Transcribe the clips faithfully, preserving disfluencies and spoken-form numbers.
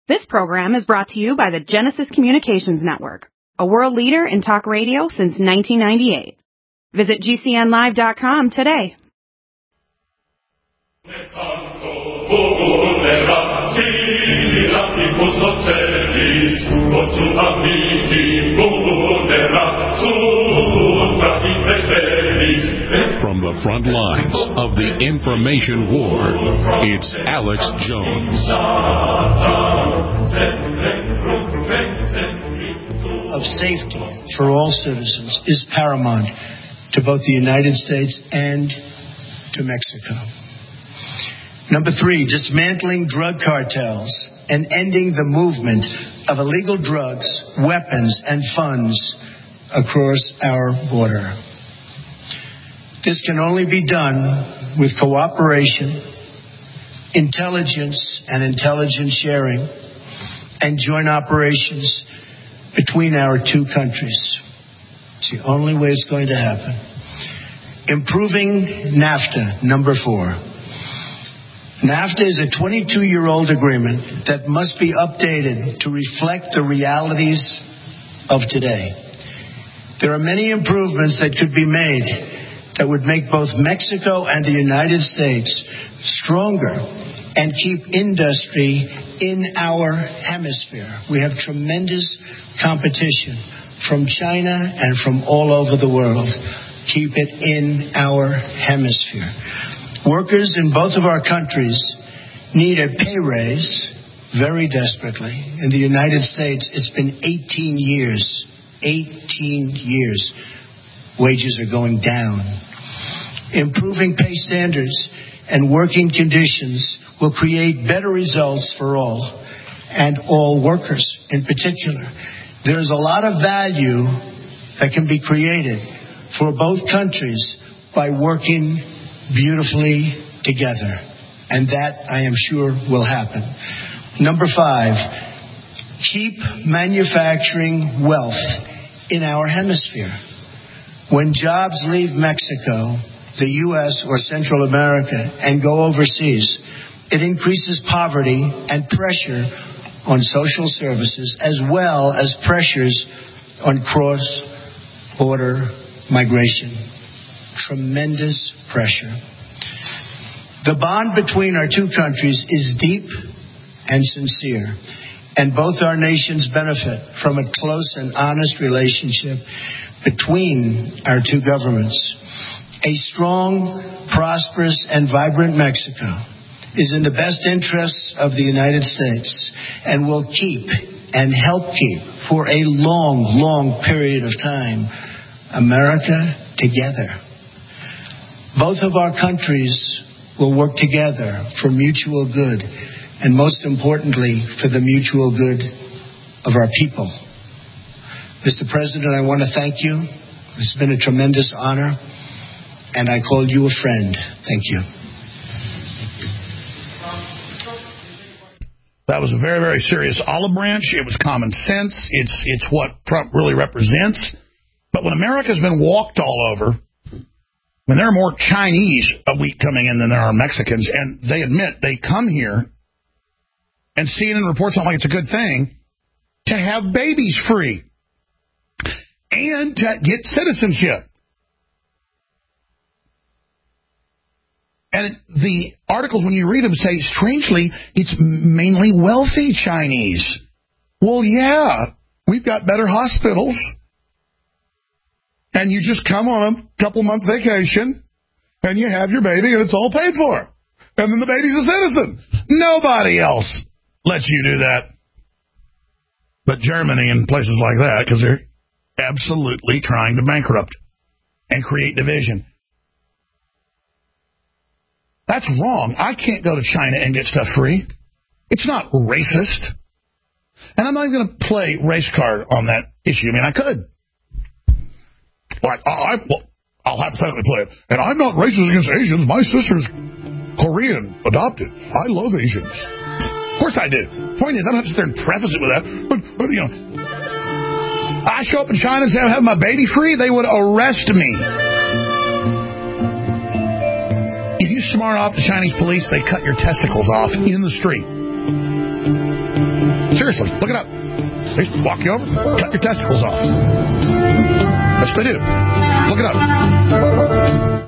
This program is brought to you by the Genesis Communications Network, a world leader in talk radio since nineteen ninety-eight. Visit G C N live dot com today. From the front lines of the information war, it's Alex Jones. Of safety for all citizens is paramount to both the United States and to Mexico. Number three, dismantling drug cartels and ending the movement of illegal drugs, weapons, and funds across our border. This can only be done with cooperation, intelligence and intelligence sharing, and joint operations between our two countries. It's the only way it's going to happen. Improving NAFTA, number four. NAFTA is a twenty-two-year-old agreement that must be updated to reflect the realities of today. There are many improvements that could be made that would make both Mexico and the United States stronger and keep industry in our hemisphere. We have tremendous competition from China and from all over the world. Keep it in our hemisphere. Workers in both of our countries need a pay raise very desperately. In the United States, it's been eighteen years. eighteen years. Wages are going down. Improving pay standards and working conditions will create better results for all, and all workers in particular. There's a lot of value that can be created for both countries by working beautifully together, and that, I am sure, will happen. Number five, keep manufacturing wealth in our hemisphere. When jobs leave Mexico, the U S or Central America, and go overseas, it increases poverty and pressure on social services, as well as pressures on cross-border migration. Tremendous pressure. The bond between our two countries is deep and sincere, and both our nations benefit from a close and honest relationship between our two governments. A strong, prosperous, and vibrant Mexico is in the best interests of the United States and will keep and help keep for a long, long period of time America together. Both of our countries will work together for mutual good, and most importantly, for the mutual good of our people. Mister President, I want to thank you. It's been a tremendous honor, and I call you a friend. Thank you. That was a very, very serious olive branch. It was common sense. It's it's what Trump really represents. But when America's been walked all over, when there are more Chinese a week coming in than there are Mexicans, and they admit they come here, and C N N reports on like it's a good thing, to have babies free and to get citizenship. And the articles, when you read them, say, strangely, it's mainly wealthy Chinese. Well, yeah, we've got better hospitals. And you just come on a couple-month vacation, and you have your baby, and it's all paid for. And then the baby's a citizen. Nobody else lets you do that. But Germany and places like that, because they're absolutely trying to bankrupt and create division. That's wrong. I can't go to China and get stuff free. It's not racist. And I'm not even going to play race card on that issue. I mean, I could. Like, I, well, I'll hypothetically play it. And I'm not racist against Asians. My sister's Korean, adopted. I love Asians. Of course I do. Point is, I don't have to sit there and preface it with that. But, but you know, I show up in China and say I have my baby free, they would arrest me. If you smart off the Chinese police, they cut your testicles off in the street. Seriously, look it up. They walk you over, cut your testicles off. That's what they do. Look it up.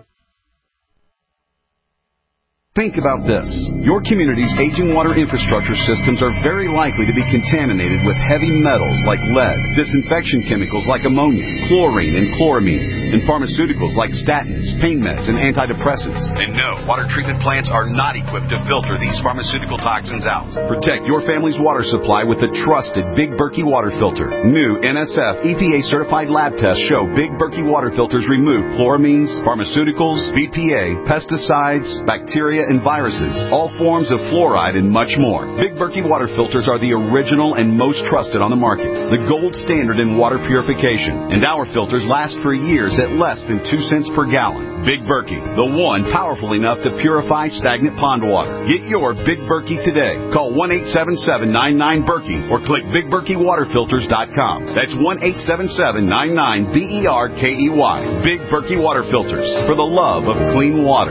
Think about this. Your community's aging water infrastructure systems are very likely to be contaminated with heavy metals like lead, disinfection chemicals like ammonia, chlorine and chloramines, and pharmaceuticals like statins, pain meds, and antidepressants. And no, water treatment plants are not equipped to filter these pharmaceutical toxins out. Protect your family's water supply with the trusted Big Berkey water filter. New N S F E P A-certified lab tests show Big Berkey water filters remove chloramines, pharmaceuticals, B P A, pesticides, bacteria, and viruses, all forms of fluoride, and much more. Big Berkey water filters are the original and most trusted on the market, the gold standard in water purification, and our filters last for years at less than two cents per gallon. Big Berkey, the one powerful enough to purify stagnant pond water. Get your Big Berkey today. Call one eight seven seven, nine nine, Berkey or click big berkey water filters dot com. That's one eight seven seven, nine nine, B E R K E Y. Big Berkey water filters, for the love of clean water.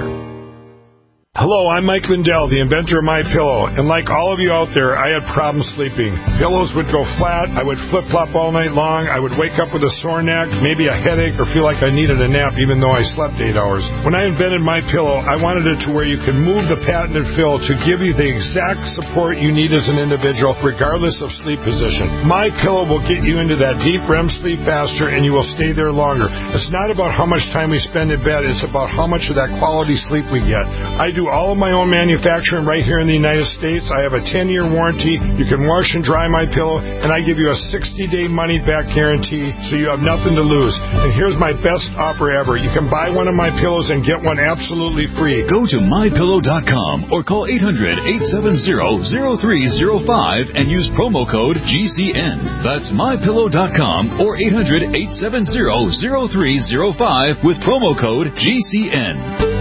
Hello, I'm Mike Lindell, the inventor of MyPillow, and like all of you out there, I had problems sleeping. Pillows would go flat, I would flip-flop all night long, I would wake up with a sore neck, maybe a headache, or feel like I needed a nap even though I slept eight hours. When I invented MyPillow, I wanted it to where you can move the patented fill to give you the exact support you need as an individual, regardless of sleep position. MyPillow will get you into that deep R E M sleep faster, and you will stay there longer. It's not about how much time we spend in bed, it's about how much of that quality sleep we get. I do all of my own manufacturing right here in the United States. I have a ten-year warranty. You can wash and dry MyPillow, and I give you a sixty-day money-back guarantee, so you have nothing to lose. And here's my best offer ever. You can buy one of my pillows and get one absolutely free. Go to my pillow dot com or call eight hundred, eight seven zero, zero three zero five and use promo code G C N. That's my pillow dot com or eight hundred, eight seven zero, zero three zero five with promo code G C N.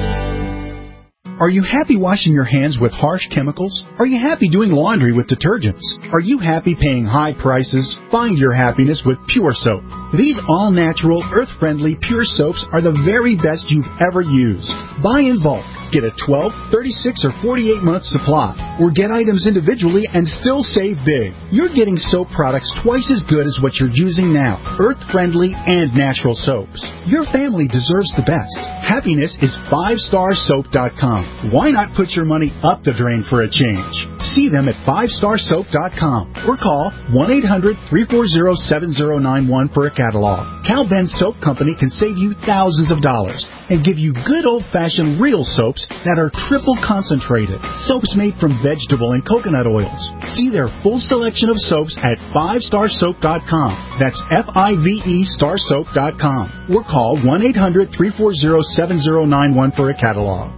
Are you happy washing your hands with harsh chemicals? Are you happy doing laundry with detergents? Are you happy paying high prices? Find your happiness with Pure Soap. These all-natural, earth-friendly Pure Soaps are the very best you've ever used. Buy in bulk. Get a twelve, thirty-six, or forty-eight month supply, or get items individually and still save big. You're getting soap products twice as good as what you're using now, earth-friendly and natural soaps. Your family deserves the best. Happiness is five star soap dot com. Why not put your money up the drain for a change? See them at five star soap dot com or call one eight hundred, three four zero, seven zero nine one for a catalog. Cal Ben Soap Company can save you thousands of dollars and give you good old-fashioned real soaps that are triple concentrated. Soaps made from vegetable and coconut oils. See their full selection of soaps at five star soap dot com. That's F I V E star soap dot com. Or call one eight hundred, three four zero, seven zero nine one for a catalog.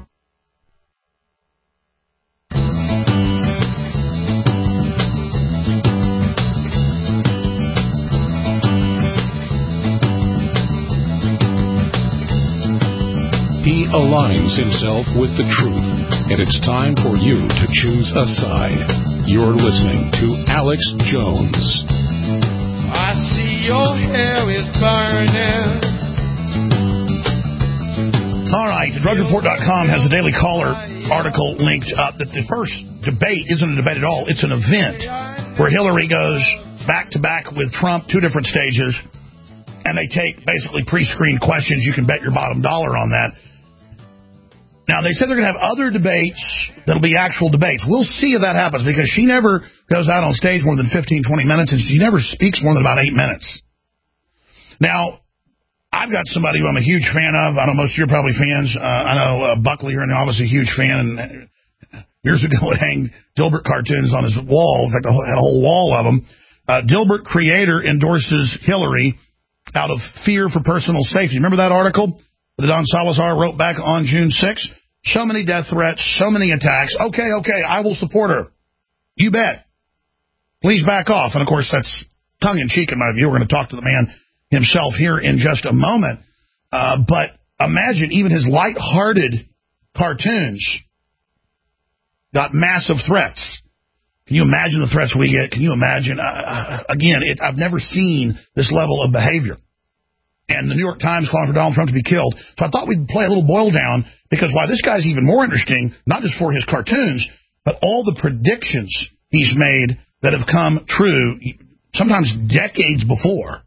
He aligns himself with the truth, and it's time for you to choose a side. You're listening to Alex Jones. I see your hair is burning. All right, drug report dot com has a Daily Caller article linked up that the first debate isn't a debate at all. It's an event where Hillary goes back-to-back with Trump, two different stages, and they take basically pre-screened questions. You can bet your bottom dollar on that. Now, they said they're going to have other debates that'll be actual debates. We'll see if that happens, because she never goes out on stage more than fifteen, twenty minutes, and she never speaks more than about eight minutes. Now, I've got somebody who I'm a huge fan of. I know most of you are probably fans. Uh, I know uh, Buckley here in the office is a huge fan, and years ago it hanged Dilbert cartoons on his wall. In fact, I had a whole wall of them. Uh, Dilbert creator endorses Hillary out of fear for personal safety. Remember that article that Don Salazar wrote back on June sixth? So many death threats, so many attacks. Okay, okay, I will support her. You bet. Please back off. And, of course, that's tongue-in-cheek in my view. We're going to talk to the man himself here in just a moment. Uh, but imagine even his light-hearted cartoons got massive threats. Can you imagine the threats we get? Can you imagine? Uh, again, it, I've never seen this level of behavior. And the New York Times calling for Donald Trump to be killed. So I thought we'd play a little boil down, because why this guy's even more interesting, not just for his cartoons, but all the predictions he's made that have come true, sometimes decades before.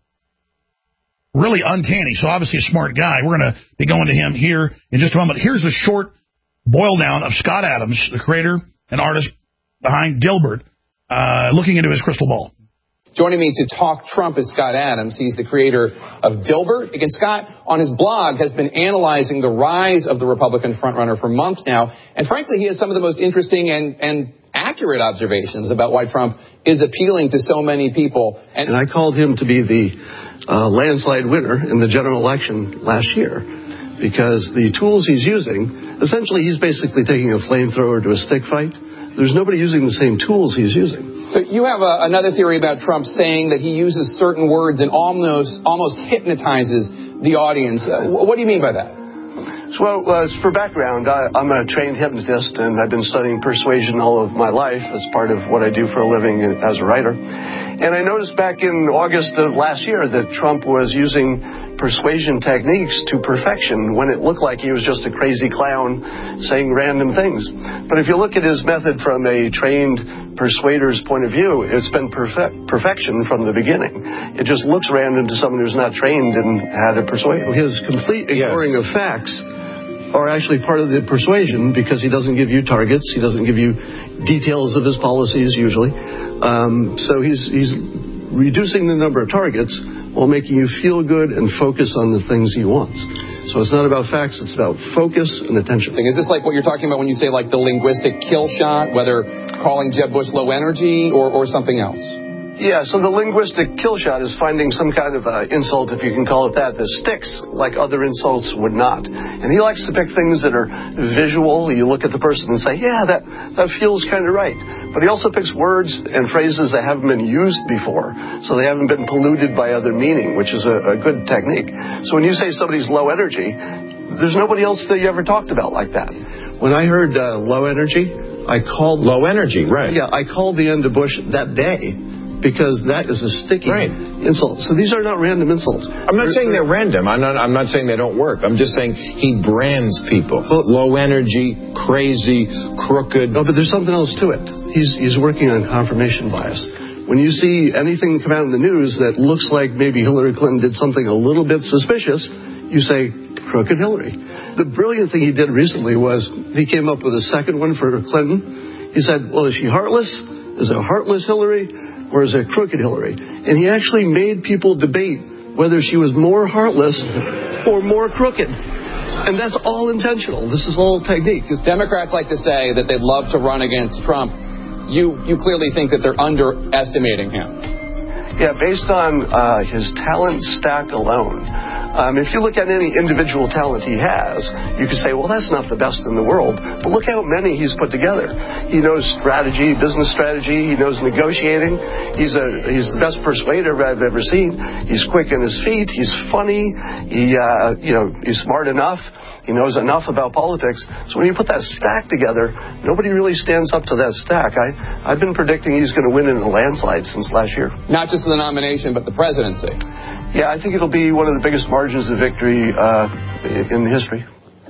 Really uncanny. So obviously a smart guy. We're going to be going to him here in just a moment. Here's a short boil down of Scott Adams, the creator and artist behind Dilbert, uh, looking into his crystal ball. Joining me to talk Trump is Scott Adams. He's the creator of Dilbert. Again, Scott, on his blog, has been analyzing the rise of the Republican frontrunner for months now. And frankly, he has some of the most interesting and, and accurate observations about why Trump is appealing to so many people. And, and I called him to be the uh, landslide winner in the general election last year because the tools he's using, essentially he's basically taking a flamethrower to a stick fight. There's nobody using the same tools he's using. So you have a, another theory about Trump saying that he uses certain words and almost almost hypnotizes the audience. Uh, what do you mean by that? So, well, uh, for background, I, I'm a trained hypnotist, and I've been studying persuasion all of my life as part of what I do for a living as a writer. And I noticed back in August of last year that Trump was using persuasion techniques to perfection when it looked like he was just a crazy clown saying random things. But if you look at his method from a trained persuader's point of view, it's been perfect, perfection from the beginning. It just looks random to someone who's not trained in how to persuade. His complete ignoring yes. of facts are actually part of the persuasion because he doesn't give you targets. He doesn't give you details of his policies usually. Um, so he's, he's reducing the number of targets while making you feel good and focus on the things he wants. So it's not about facts, it's about focus and attention. Is this like what you're talking about when you say like the linguistic kill shot, whether calling Jeb Bush low energy or, or something else? Yeah, so the linguistic kill shot is finding some kind of uh, insult, if you can call it that, that sticks like other insults would not. And he likes to pick things that are visual. You look at the person and say, yeah, that, that feels kind of right. But he also picks words and phrases that haven't been used before, so they haven't been polluted by other meaning, which is a, a good technique. So when you say somebody's low energy, there's nobody else that you ever talked about like that. When I heard uh, low energy, I called... Low energy, right. Yeah, I called the end of Bush that day, because that is a sticky right. insult. So these are not random insults. I'm not they're, saying they're random. I'm not I'm not saying they don't work. I'm just saying he brands people. Well, low energy, crazy, crooked. No, but there's something else to it. He's, he's working on confirmation bias. When you see anything come out in the news that looks like maybe Hillary Clinton did something a little bit suspicious, you say, crooked Hillary. The brilliant thing he did recently was he came up with a second one for Clinton. He said, well, is she heartless? Is it heartless Hillary? Or is it crooked Hillary? And he actually made people debate whether she was more heartless or more crooked. And that's all intentional. This is all technique. Democrats like to say that they'd love to run against Trump. You you clearly think that they're underestimating him. Yeah, based on uh, his talent stack alone. Um, if you look at any individual talent he has, you could say, well, that's not the best in the world. But look how many he's put together. He knows strategy, business strategy. He knows negotiating. He's a he's the best persuader I've ever seen. He's quick in his feet. He's funny. He uh, you know he's smart enough. He knows enough about politics. So when you put that stack together, nobody really stands up to that stack. I I've been predicting he's going to win in a landslide since last year. Not just the nomination, but the presidency. Yeah, I think it'll be one of the biggest margins of victory uh, in history.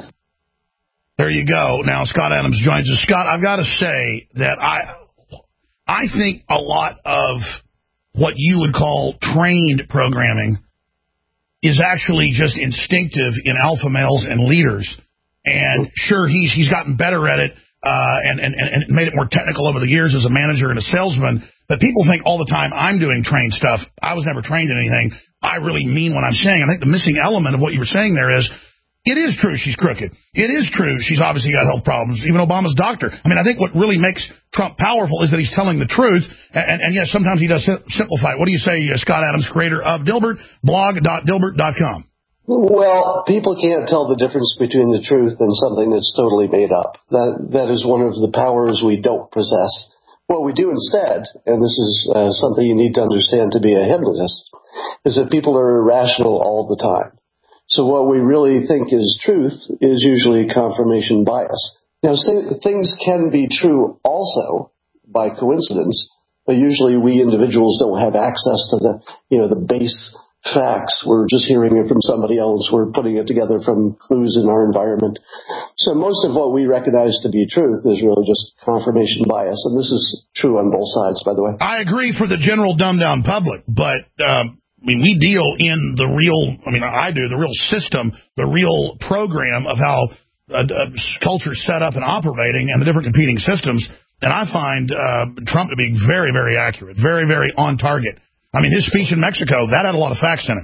There you go. Now, Scott Adams joins us. Scott, I've got to say that I, I think a lot of what you would call trained programming is actually just instinctive in alpha males and leaders. And sure, he's he's gotten better at it uh, and, and, and made it more technical over the years as a manager and a salesman. But people think all the time I'm doing trained stuff. I was never trained in anything. I really mean what I'm saying. I think the missing element of what you were saying there is it is true she's crooked. It is true she's obviously got health problems, even Obama's doctor. I mean, I think what really makes Trump powerful is that he's telling the truth. And, and, and yes, sometimes he does simplify it. What do you say, Scott Adams, creator of Dilbert, blog dot dilbert dot com? Well, people can't tell the difference between the truth and something that's totally made up. That That is one of the powers we don't possess. What we do instead, and this is uh, something you need to understand to be a hypnotist, is that people are irrational all the time. So what we really think is truth is usually confirmation bias. Now, things can be true also by coincidence, but usually we individuals don't have access to the, you know, the base facts. We're just hearing it from somebody else. We're putting it together from clues in our environment. So most of what we recognize to be truth is really just confirmation bias. And this is true on both sides, by the way. I agree for the general dumbed-down public, but um, I mean, we deal in the real, I mean, I do, the real system, the real program of how uh, uh, culture's set up and operating and the different competing systems. And I find uh, Trump to be very, very accurate, very, very on target. I mean, his speech in Mexico, that had a lot of facts in it.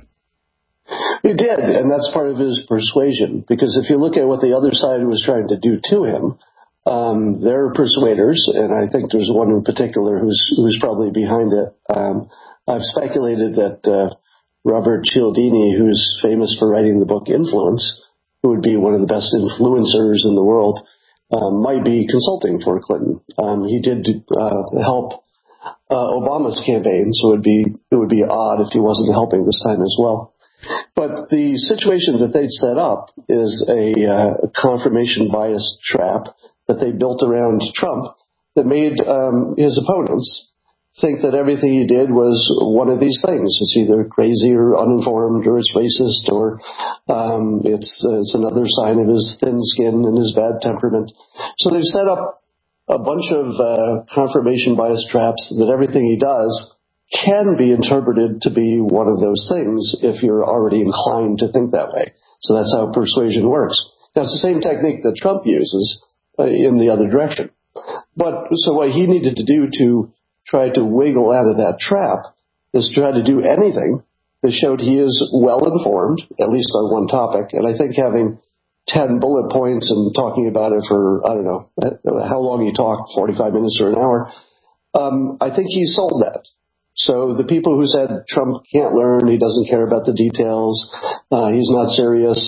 It did, and that's part of his persuasion, because if you look at what the other side was trying to do to him, um, they're persuaders, and I think there's one in particular who's who's probably behind it. Um, I've speculated that uh, Robert Cialdini, who's famous for writing the book Influence, who would be one of the best influencers in the world, um, might be consulting for Clinton. Um, he did uh, help Uh, Obama's campaign, so it would be it would be odd if he wasn't helping this time as well. But the situation that they'd set up is a, uh, a confirmation bias trap that they built around Trump that made um, his opponents think that everything he did was one of these things. It's either crazy or uninformed, or it's racist, or um, it's uh, it's another sign of his thin skin and his bad temperament. So they've set up a bunch of uh, confirmation bias traps that everything he does can be interpreted to be one of those things if you're already inclined to think that way. So that's how persuasion works. Now, it's the same technique that Trump uses uh, in the other direction. But so what he needed to do to try to wiggle out of that trap is try to do anything that showed he is well-informed, at least on one topic. And I think having ten bullet points and talking about it for, I don't know, how long he talked, forty-five minutes or an hour, um, I think he sold that. So the people who said Trump can't learn, he doesn't care about the details, uh, he's not serious.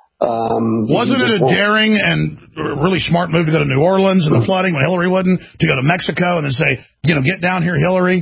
Um, Wasn't it a won't. daring and really smart move to go to New Orleans and the flooding when Hillary wouldn't, to go to Mexico and then say, you know, get down here, Hillary?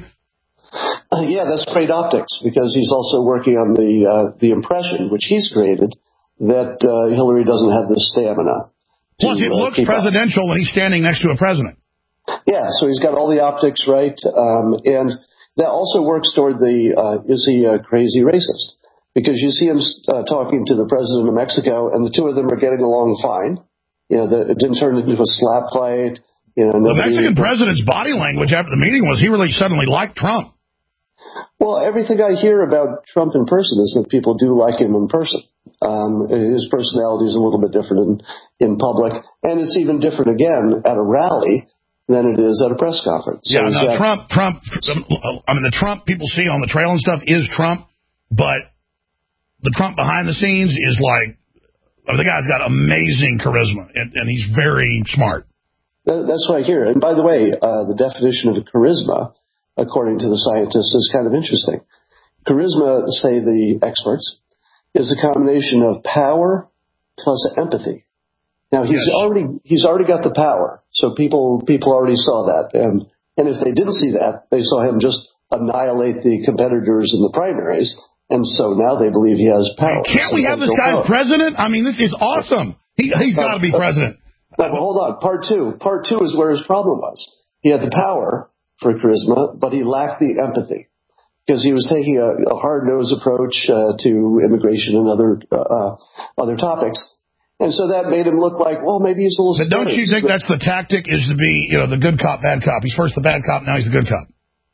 Uh, yeah, that's great optics, because he's also working on the uh, the impression, which he's created, that uh, Hillary doesn't have the stamina. Plus, it uh, looks presidential up. when he's standing next to a president. Yeah, so he's got all the optics right, um, and that also works toward the, uh, is he a crazy racist? Because you see him uh, talking to the president of Mexico, and the two of them are getting along fine. You know, the, it didn't turn into a slap fight. You know, the Mexican president's body language after the meeting was he really suddenly liked Trump. Well, everything I hear about Trump in person is that people do like him in person. Um, his personality is a little bit different in, in public, and it's even different again at a rally than it is at a press conference. So yeah, no, got, Trump, Trump, I mean, the Trump people see on the trail and stuff is Trump, but the Trump behind the scenes is like, I mean, the guy's got amazing charisma, and, and he's very smart. That, that's what I hear. And by the way, uh, the definition of charisma, according to the scientists, is kind of interesting. Charisma, say the experts, is a combination of power plus empathy. Now he's yes. already he's already got the power, so people people already saw that, and and if they didn't see that, they saw him just annihilate the competitors in the primaries, and so now they believe he has power. Can't we have this guy as president? I mean, this is awesome. He he's got to be president. But hold on, part two. Part two is where his problem was. He had the power for charisma, but he lacked the empathy, because he was taking a, a hard-nosed approach uh, to immigration and other uh, other topics. And so that made him look like, well, maybe he's a little... But don't you think that's the tactic, is to be, you know, the good cop, bad cop? He's first the bad cop, now he's the good cop.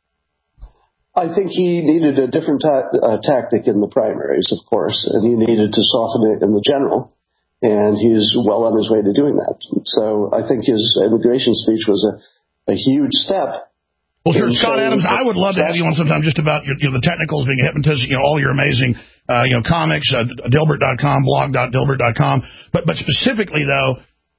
I think he needed a different ta- uh, tactic in the primaries, of course, and he needed to soften it in the general, and he's well on his way to doing that. So I think his immigration speech was a, a huge step. Well, sure, Scott Adams, I would love to have you on sometime just about your, you know, the technicals, being a hypnotist, you know, all your amazing, uh, you know, comics, uh, Dilbert dot com, blog dot dilbert dot com. But, but specifically, though,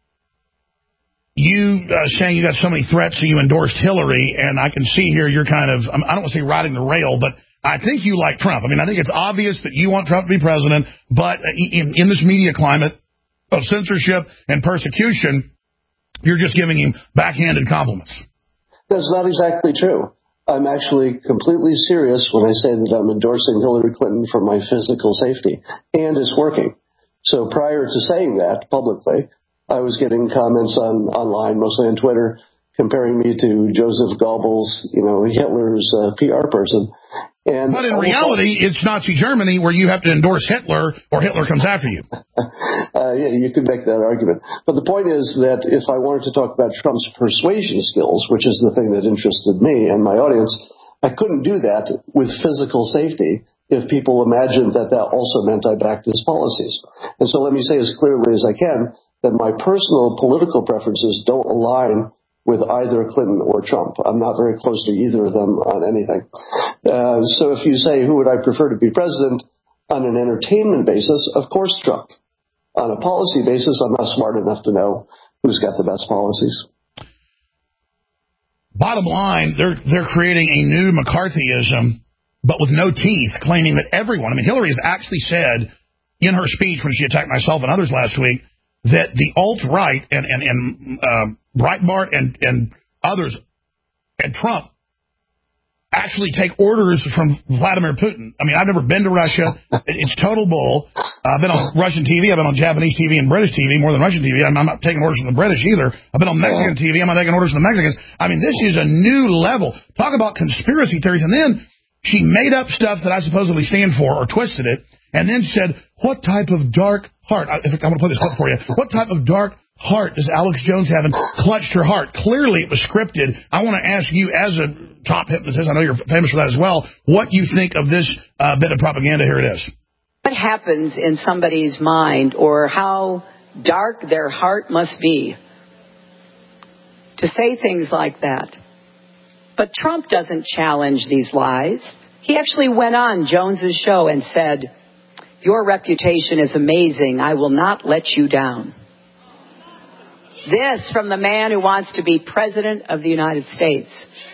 you uh, saying you got so many threats, so you endorsed Hillary, and I can see here you're kind of, I don't want to say riding the rail, but I think you like Trump. I mean, I think it's obvious that you want Trump to be president, but in, in this media climate of censorship and persecution, you're just giving him backhanded compliments. That's not exactly true. I'm actually completely serious when I say that I'm endorsing Hillary Clinton for my physical safety, and it's working. So prior to saying that publicly, I was getting comments on online, mostly on Twitter, comparing me to Joseph Goebbels, you know, Hitler's uh, P R person. And but in reality, it's Nazi Germany where you have to endorse Hitler or Hitler comes after you. uh, yeah, you could make that argument. But the point is that if I wanted to talk about Trump's persuasion skills, which is the thing that interested me and my audience, I couldn't do that with physical safety if people imagined that that also meant I backed his policies. And so let me say as clearly as I can that my personal political preferences don't align with either Clinton or Trump. I'm not very close to either of them on anything. Uh, so if you say, who would I prefer to be president on an entertainment basis, of course Trump. On a policy basis, I'm not smart enough to know who's got the best policies. Bottom line, they're they're creating a new McCarthyism, but with no teeth, claiming that everyone, I mean, Hillary has actually said in her speech when she attacked myself and others last week, that the alt-right and, and, and uh, Breitbart and, and others and Trump actually take orders from Vladimir Putin. I mean, I've never been to Russia. It's total bull. I've been on Russian T V. I've been on Japanese T V and British T V more than Russian T V. I'm, I'm not taking orders from the British either. I've been on Mexican T V. I'm not taking orders from the Mexicans. I mean, this is a new level. Talk about conspiracy theories. And then she made up stuff that I supposedly stand for or twisted it and then said, what type of dark heart? I, I'm going to play this clip for you. What type of dark heart does Alex Jones have and clutched her heart? Clearly it was scripted. I want to ask you as a top hypnotist, I know you're famous for that as well, what you think of this uh, bit of propaganda. Here it is. What happens in somebody's mind or how dark their heart must be to say things like that? But Trump doesn't challenge these lies. He actually went on Jones's show and said, your reputation is amazing. I will not let you down. This from the man who wants to be president of the United States.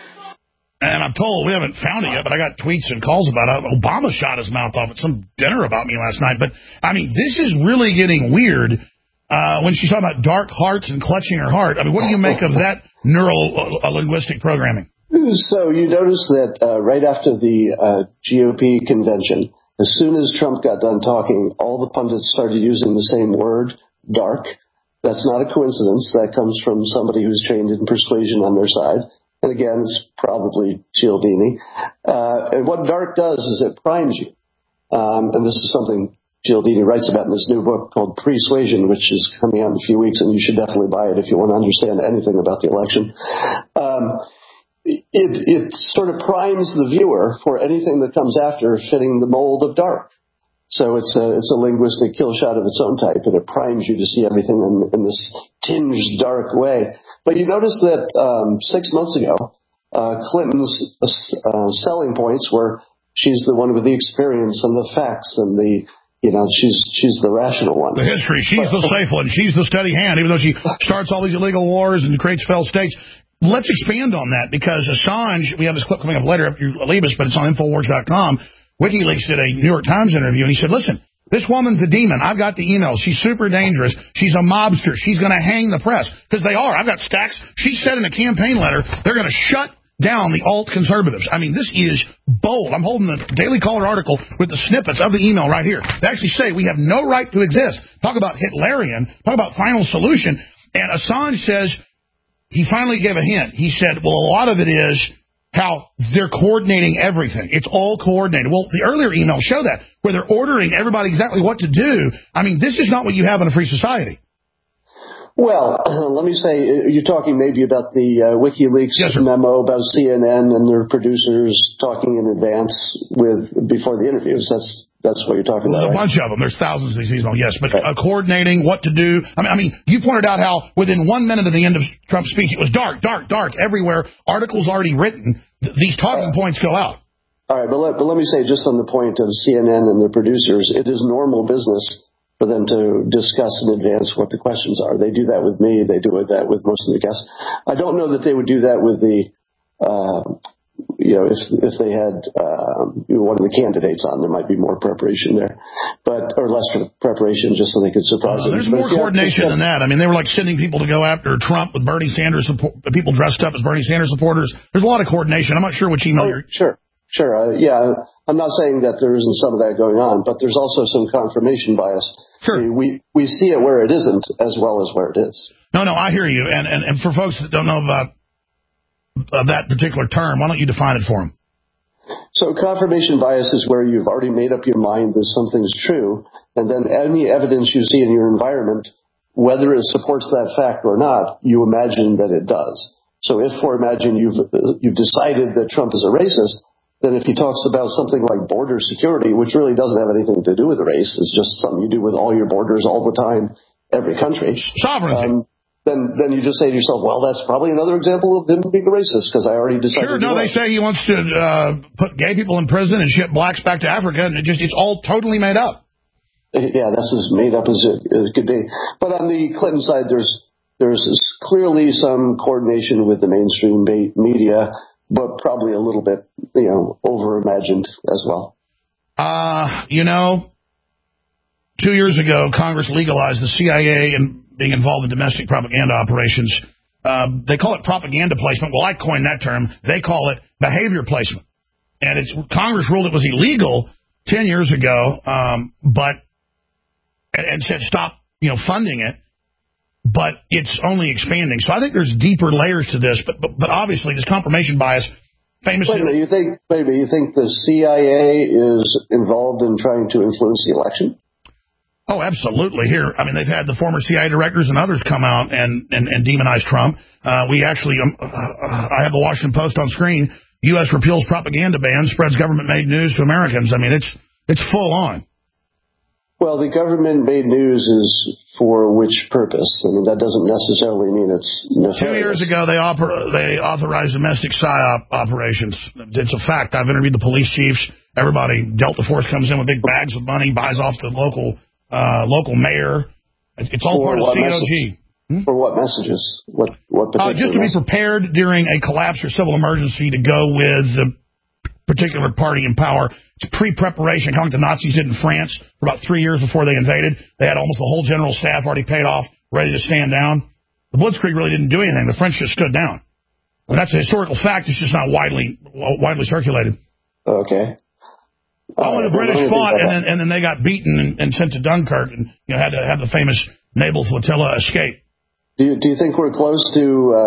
And I'm told, we haven't found it yet, but I got tweets and calls about it. Obama shot his mouth off at some dinner about me last night. But, I mean, this is really getting weird uh, when she's talking about dark hearts and clutching her heart. I mean, what do you make of that neuro-linguistic programming? So you notice that uh, right after the uh, G O P convention, as soon as Trump got done talking, all the pundits started using the same word, dark. That's not a coincidence. That comes from somebody who's trained in persuasion on their side. And again, it's probably Cialdini. Uh, and what dark does is it primes you. Um, and this is something Cialdini writes about in his new book called Persuasion, which is coming out in a few weeks, and you should definitely buy it if you want to understand anything about the election. Um, It, it sort of primes the viewer for anything that comes after fitting the mold of dark. So it's a, it's a linguistic kill shot of its own type, and it primes you to see everything in, in this tinged dark way. But you notice that um, six months ago, uh, Clinton's uh, selling points were she's the one with the experience and the facts and the, you know, she's she's the rational one. The history. She's the safe one. She's the steady hand, even though she starts all these illegal wars and creates failed states. Let's expand on that, because Assange, we have this clip coming up later if you leave us, but it's on Infowars dot com. WikiLeaks did a New York Times interview, and he said, listen, this woman's a demon. I've got the emails. She's super dangerous. She's a mobster. She's going to hang the press. Because they are. I've got stacks. She said in a campaign letter they're going to shut down the alt-conservatives. I mean, this is bold. I'm holding the Daily Caller article with the snippets of the email right here. They actually say we have no right to exist. Talk about Hitlerian. Talk about final solution. And Assange says, he finally gave a hint. He said, well, a lot of it is how they're coordinating everything. It's all coordinated. Well, the earlier emails show that, where they're ordering everybody exactly what to do. I mean, this is not what you have in a free society. Well, uh, let me say, you're talking maybe about the uh, WikiLeaks yes, memo about C N N and their producers talking in advance with before the interviews. That's That's what you're talking about, A right? bunch of them. There's thousands of these emails, yes. But uh, coordinating what to do. I mean, I mean, you pointed out how within one minute of the end of Trump's speech, it was dark, dark, dark everywhere. Articles already written. Th- these talking uh, points go out. All right, but let, but let me say just on the point of C N N and their producers, it is normal business for them to discuss in advance what the questions are. They do that with me. They do that with most of the guests. I don't know that they would do that with the... Uh, You know, if if they had um, one of the candidates on, there might be more preparation there, but or less preparation just so they could surprise uh, them. There's but more coordination than that. I mean, they were like sending people to go after Trump with Bernie Sanders, support, people dressed up as Bernie Sanders supporters. There's a lot of coordination. I'm not sure which email oh, you're... Sure, sure. Uh, yeah, I'm not saying that there isn't some of that going on, but there's also some confirmation bias. Sure. We, we, we see it where it isn't as well as where it is. No, no, I hear you. And, and, and for folks that don't know about uh, that particular term, why don't you define it for them? So confirmation bias is where you've already made up your mind that something's true, and then any evidence you see in your environment, whether it supports that fact or not, you imagine that it does. So if, for imagine, you've you've decided that Trump is a racist, then if he talks about something like border security, which really doesn't have anything to do with race, it's just something you do with all your borders all the time, every country. Sovereignty. Um, then then you just say to yourself, well, that's probably another example of him being a racist, because I already decided. Sure, no, they say he wants to uh, put gay people in prison and ship blacks back to Africa, and it just it's all totally made up. Yeah, that's as made up as it, as it could be. But on the Clinton side, there's there's clearly some coordination with the mainstream media, but probably a little bit, you know, over-imagined as well. Uh, you know, two years ago, Congress legalized the C I A and being involved in domestic propaganda operations. Uh, they call it propaganda placement. Well, I coined that term. They call it behavior placement. And it's Congress ruled it was illegal ten years ago, um, but and, and said stop, you know, funding it. But it's only expanding. So I think there's deeper layers to this. But but, but obviously, this confirmation bias, famously. Wait a minute, you think maybe you think the C I A is involved in trying to influence the election? Oh, absolutely. Here, I mean, they've had the former C I A directors and others come out and, and, and demonize Trump. Uh, we actually, um, uh, I have the Washington Post on screen. U S repeals propaganda ban, spreads government-made news to Americans. I mean, it's it's full on. Well, the government-made news is for which purpose? I mean, that doesn't necessarily mean it's nefarious. Two years ago, they, oper- they authorized domestic psyop operations. It's a fact. I've interviewed the police chiefs. Everybody, Delta Force comes in with big bags of money, buys off the local uh, local mayor. It's all for part of C O G. Hmm? For what messages? What what? Uh, just to be prepared during a collapse or civil emergency to go with the particular party in power. It's pre-preparation, kind of like the Nazis did in France for about three years before they invaded. They had almost the whole general staff already paid off, ready to stand down. The Blitzkrieg really didn't do anything. The French just stood down. And that's a historical fact. It's just not widely widely circulated. Okay. Only uh, the British fought, and then, and then they got beaten and, and sent to Dunkirk, and you know had to have the famous naval flotilla escape. Do you, do you think we're close to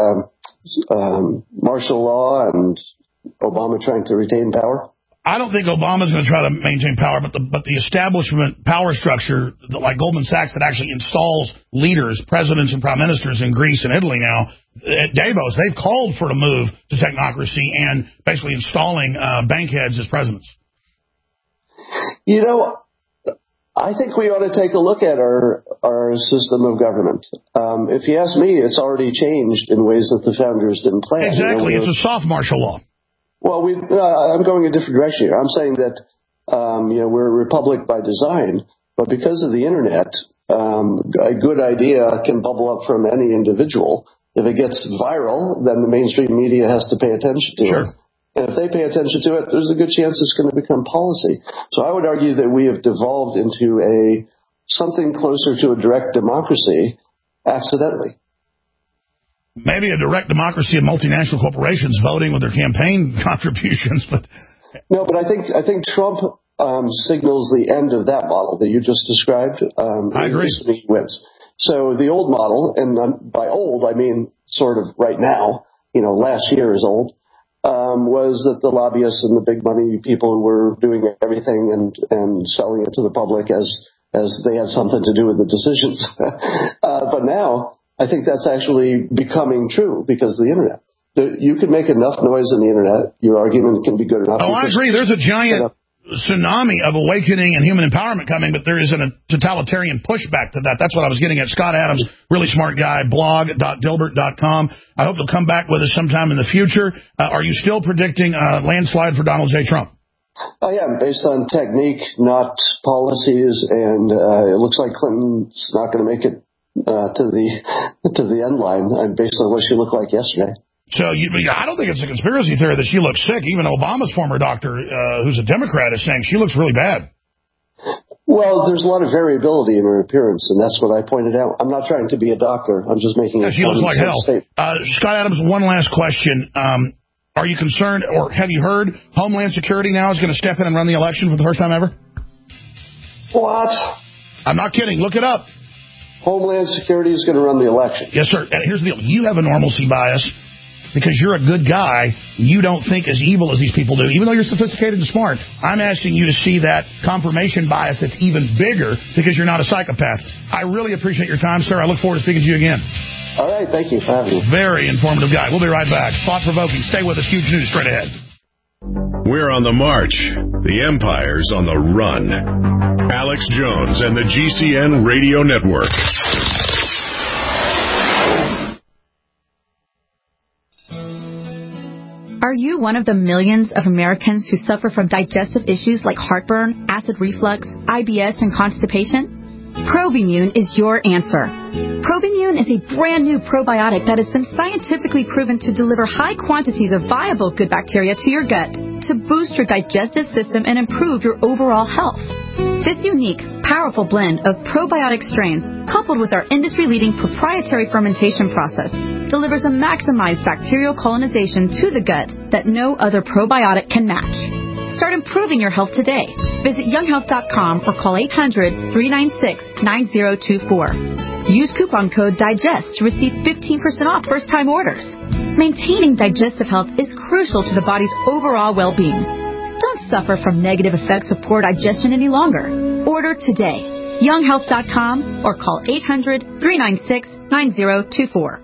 uh, um, martial law and Obama trying to retain power? I don't think Obama's going to try to maintain power, but the but the establishment power structure, like Goldman Sachs, that actually installs leaders, presidents and prime ministers in Greece and Italy now, at Davos, they've called for a move to technocracy and basically installing uh, bankheads as presidents. You know, I think we ought to take a look at our our system of government. Um, if you ask me, it's already changed in ways that the founders didn't plan. Exactly. You know, it's a soft martial law. Well, we, uh, I'm going a different direction here. I'm saying that, um, you know, we're a republic by design, but because of the internet, um, a good idea can bubble up from any individual. If it gets viral, then the mainstream media has to pay attention to sure. it. And if they pay attention to it, there's a good chance it's going to become policy. So I would argue that we have devolved into a something closer to a direct democracy accidentally. Maybe a direct democracy of multinational corporations voting with their campaign contributions, but no. But I think I think Trump um, signals the end of that model that you just described. Um, I agree. He wins. So the old model, and um, by old I mean sort of right now. You know, last year is old. Um, was that the lobbyists and the big money people were doing everything and and selling it to the public as as they had something to do with the decisions. uh, but now. I think that's actually becoming true because of the internet. The, you can make enough noise on the internet, your argument can be good enough. Oh, I agree. There's a giant tsunami of awakening and human empowerment coming, but there isn't a totalitarian pushback to that. That's what I was getting at. Scott Adams, really smart guy, blog dot dilbert dot com. I hope he'll come back with us sometime in the future. Uh, are you still predicting a landslide for Donald J. Trump? I am, based on technique, not policies, and uh, it looks like Clinton's not going to make it Uh, to the to the end line, uh, based on what she looked like yesterday. So you, I don't think it's a conspiracy theory that she looks sick. Even Obama's former doctor, uh, who's a Democrat, is saying she looks really bad. Well, there's a lot of variability in her appearance, and that's what I pointed out. I'm not trying to be a doctor. I'm just making yeah, a she looks like hell. Uh, Scott Adams, one last question. Um, are you concerned, or have you heard Homeland Security now is going to step in and run the election for the first time ever? What? I'm not kidding. Look it up. Homeland Security is going to run the election. Yes, sir. And here's the deal. You have a normalcy bias. because you're a good guy, you don't think as evil as these people do, even though you're sophisticated and smart. I'm asking you to see that confirmation bias that's even bigger because you're not a psychopath. I really appreciate your time, sir. I look forward to speaking to you again. All right, thank you for having me. Very informative guy. We'll be right back. Thought-provoking. Stay with us. Huge news straight ahead. We're on the march. The empire's on the run. Alex Jones and the G C N Radio Network. Are you one of the millions of Americans who suffer from digestive issues like heartburn, acid reflux, I B S, and constipation? Probimune is your answer. Probimune is a brand new probiotic that has been scientifically proven to deliver high quantities of viable good bacteria to your gut to boost your digestive system and improve your overall health. This unique, powerful blend of probiotic strains, coupled with our industry-leading proprietary fermentation process, delivers a maximized bacterial colonization to the gut that no other probiotic can match. Start improving your health today. Visit young health dot com or call eight hundred, three nine six, nine zero two four. Use coupon code DIGEST to receive fifteen percent off first-time orders. Maintaining digestive health is crucial to the body's overall well-being. Don't suffer from negative effects of poor digestion any longer. Order today. young health dot com or call eight hundred, three nine six, nine zero two four.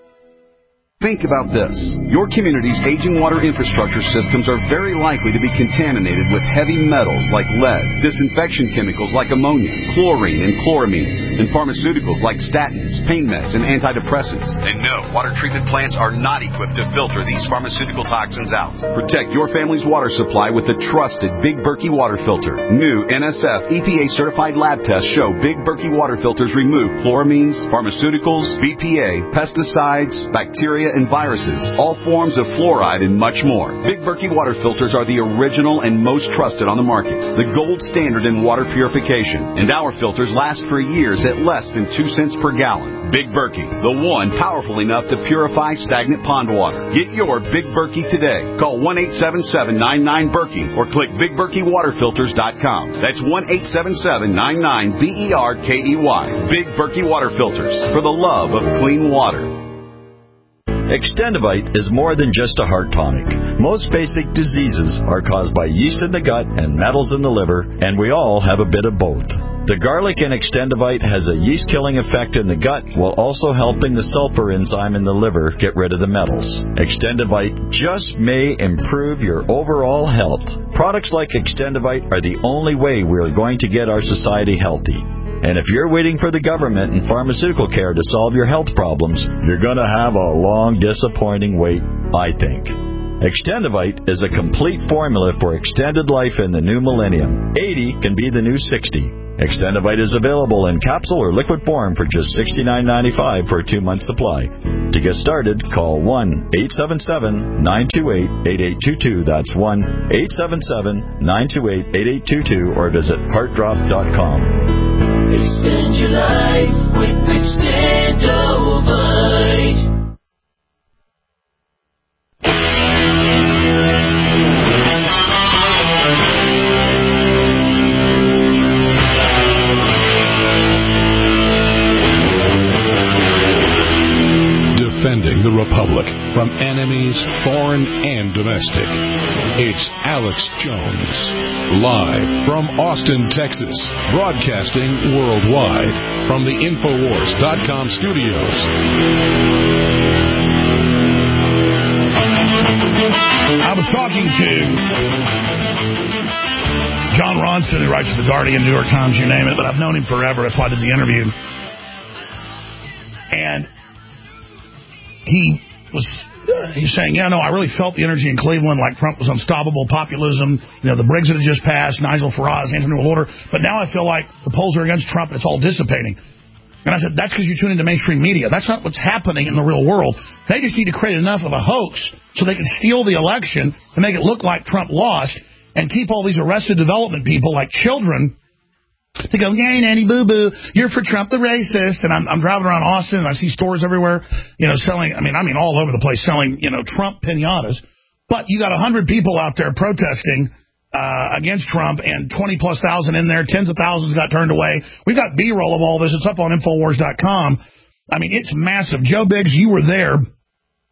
Think about this. Your community's aging water infrastructure systems are very likely to be contaminated with heavy metals like lead, disinfection chemicals like ammonia, chlorine and chloramines, and pharmaceuticals like statins, pain meds, and antidepressants. And no, water treatment plants are not equipped to filter these pharmaceutical toxins out. Protect your family's water supply with the trusted Big Berkey water filter. New N S F E P A-certified lab tests show Big Berkey water filters remove chloramines, pharmaceuticals, B P A, pesticides, bacteria, and viruses, all forms of fluoride, and much more. Big Berkey water filters are the original and most trusted on the market, the gold standard in water purification, and our filters last for years at less than two cents per gallon. Big Berkey, the one powerful enough to purify stagnant pond water. Get your Big Berkey today. Call one eight seven seven, nine nine, Berkey or click big berkey water filters dot com. That's one eight seven seven, nine nine, B E R K E Y. Big Berkey water filters, for the love of clean water. Extendivite is more than just a heart tonic. Most basic diseases are caused by yeast in the gut and metals in the liver, and we all have a bit of both. The garlic in Extendivite has a yeast-killing effect in the gut while also helping the sulfur enzyme in the liver get rid of the metals. Extendivite just may improve your overall health. Products like Extendivite are the only way we are going to get our society healthy. And if you're waiting for the government and pharmaceutical care to solve your health problems, you're going to have a long, disappointing wait, I think. Extendivite is a complete formula for extended life in the new millennium. eighty can be the new sixty. Extendivite is available in capsule or liquid form for just sixty-nine ninety-five for a two-month supply. To get started, call one eight seven seven, nine two eight, eight eight two two. That's one eight seven seven, nine two eight, eight eight two two or visit heart drop dot com. Extend your life with Extendovite. Defending the Republic from enemies, foreign and domestic. It's Alex Jones, live from Austin, Texas, broadcasting worldwide from the Infowars dot com studios. I was talking to John Ronson, who writes for The Guardian, New York Times, you name it, but I've known him forever. That's why I did the interview. And he was uh, he's saying, yeah, no, I really felt the energy in Cleveland, like Trump was unstoppable, populism, you know, the Brexit had just passed, Nigel Farage, anti-new order, but now I feel like the polls are against Trump and it's all dissipating. And I said, that's because you tune into mainstream media. That's not what's happening in the real world. They just need to create enough of a hoax so they can steal the election and make it look like Trump lost and keep all these arrested development people like children to go, yay, nanny, boo-boo, you're for Trump the racist. And I'm, I'm driving around Austin, and I see stores everywhere, you know, selling, I mean, I mean, all over the place, selling, you know, Trump piñatas. But you got one hundred people out there protesting uh, against Trump, and twenty-plus thousand in there, tens of thousands got turned away. We've got B-roll of all this. It's up on Infowars dot com. I mean, it's massive. Joe Biggs, you were there.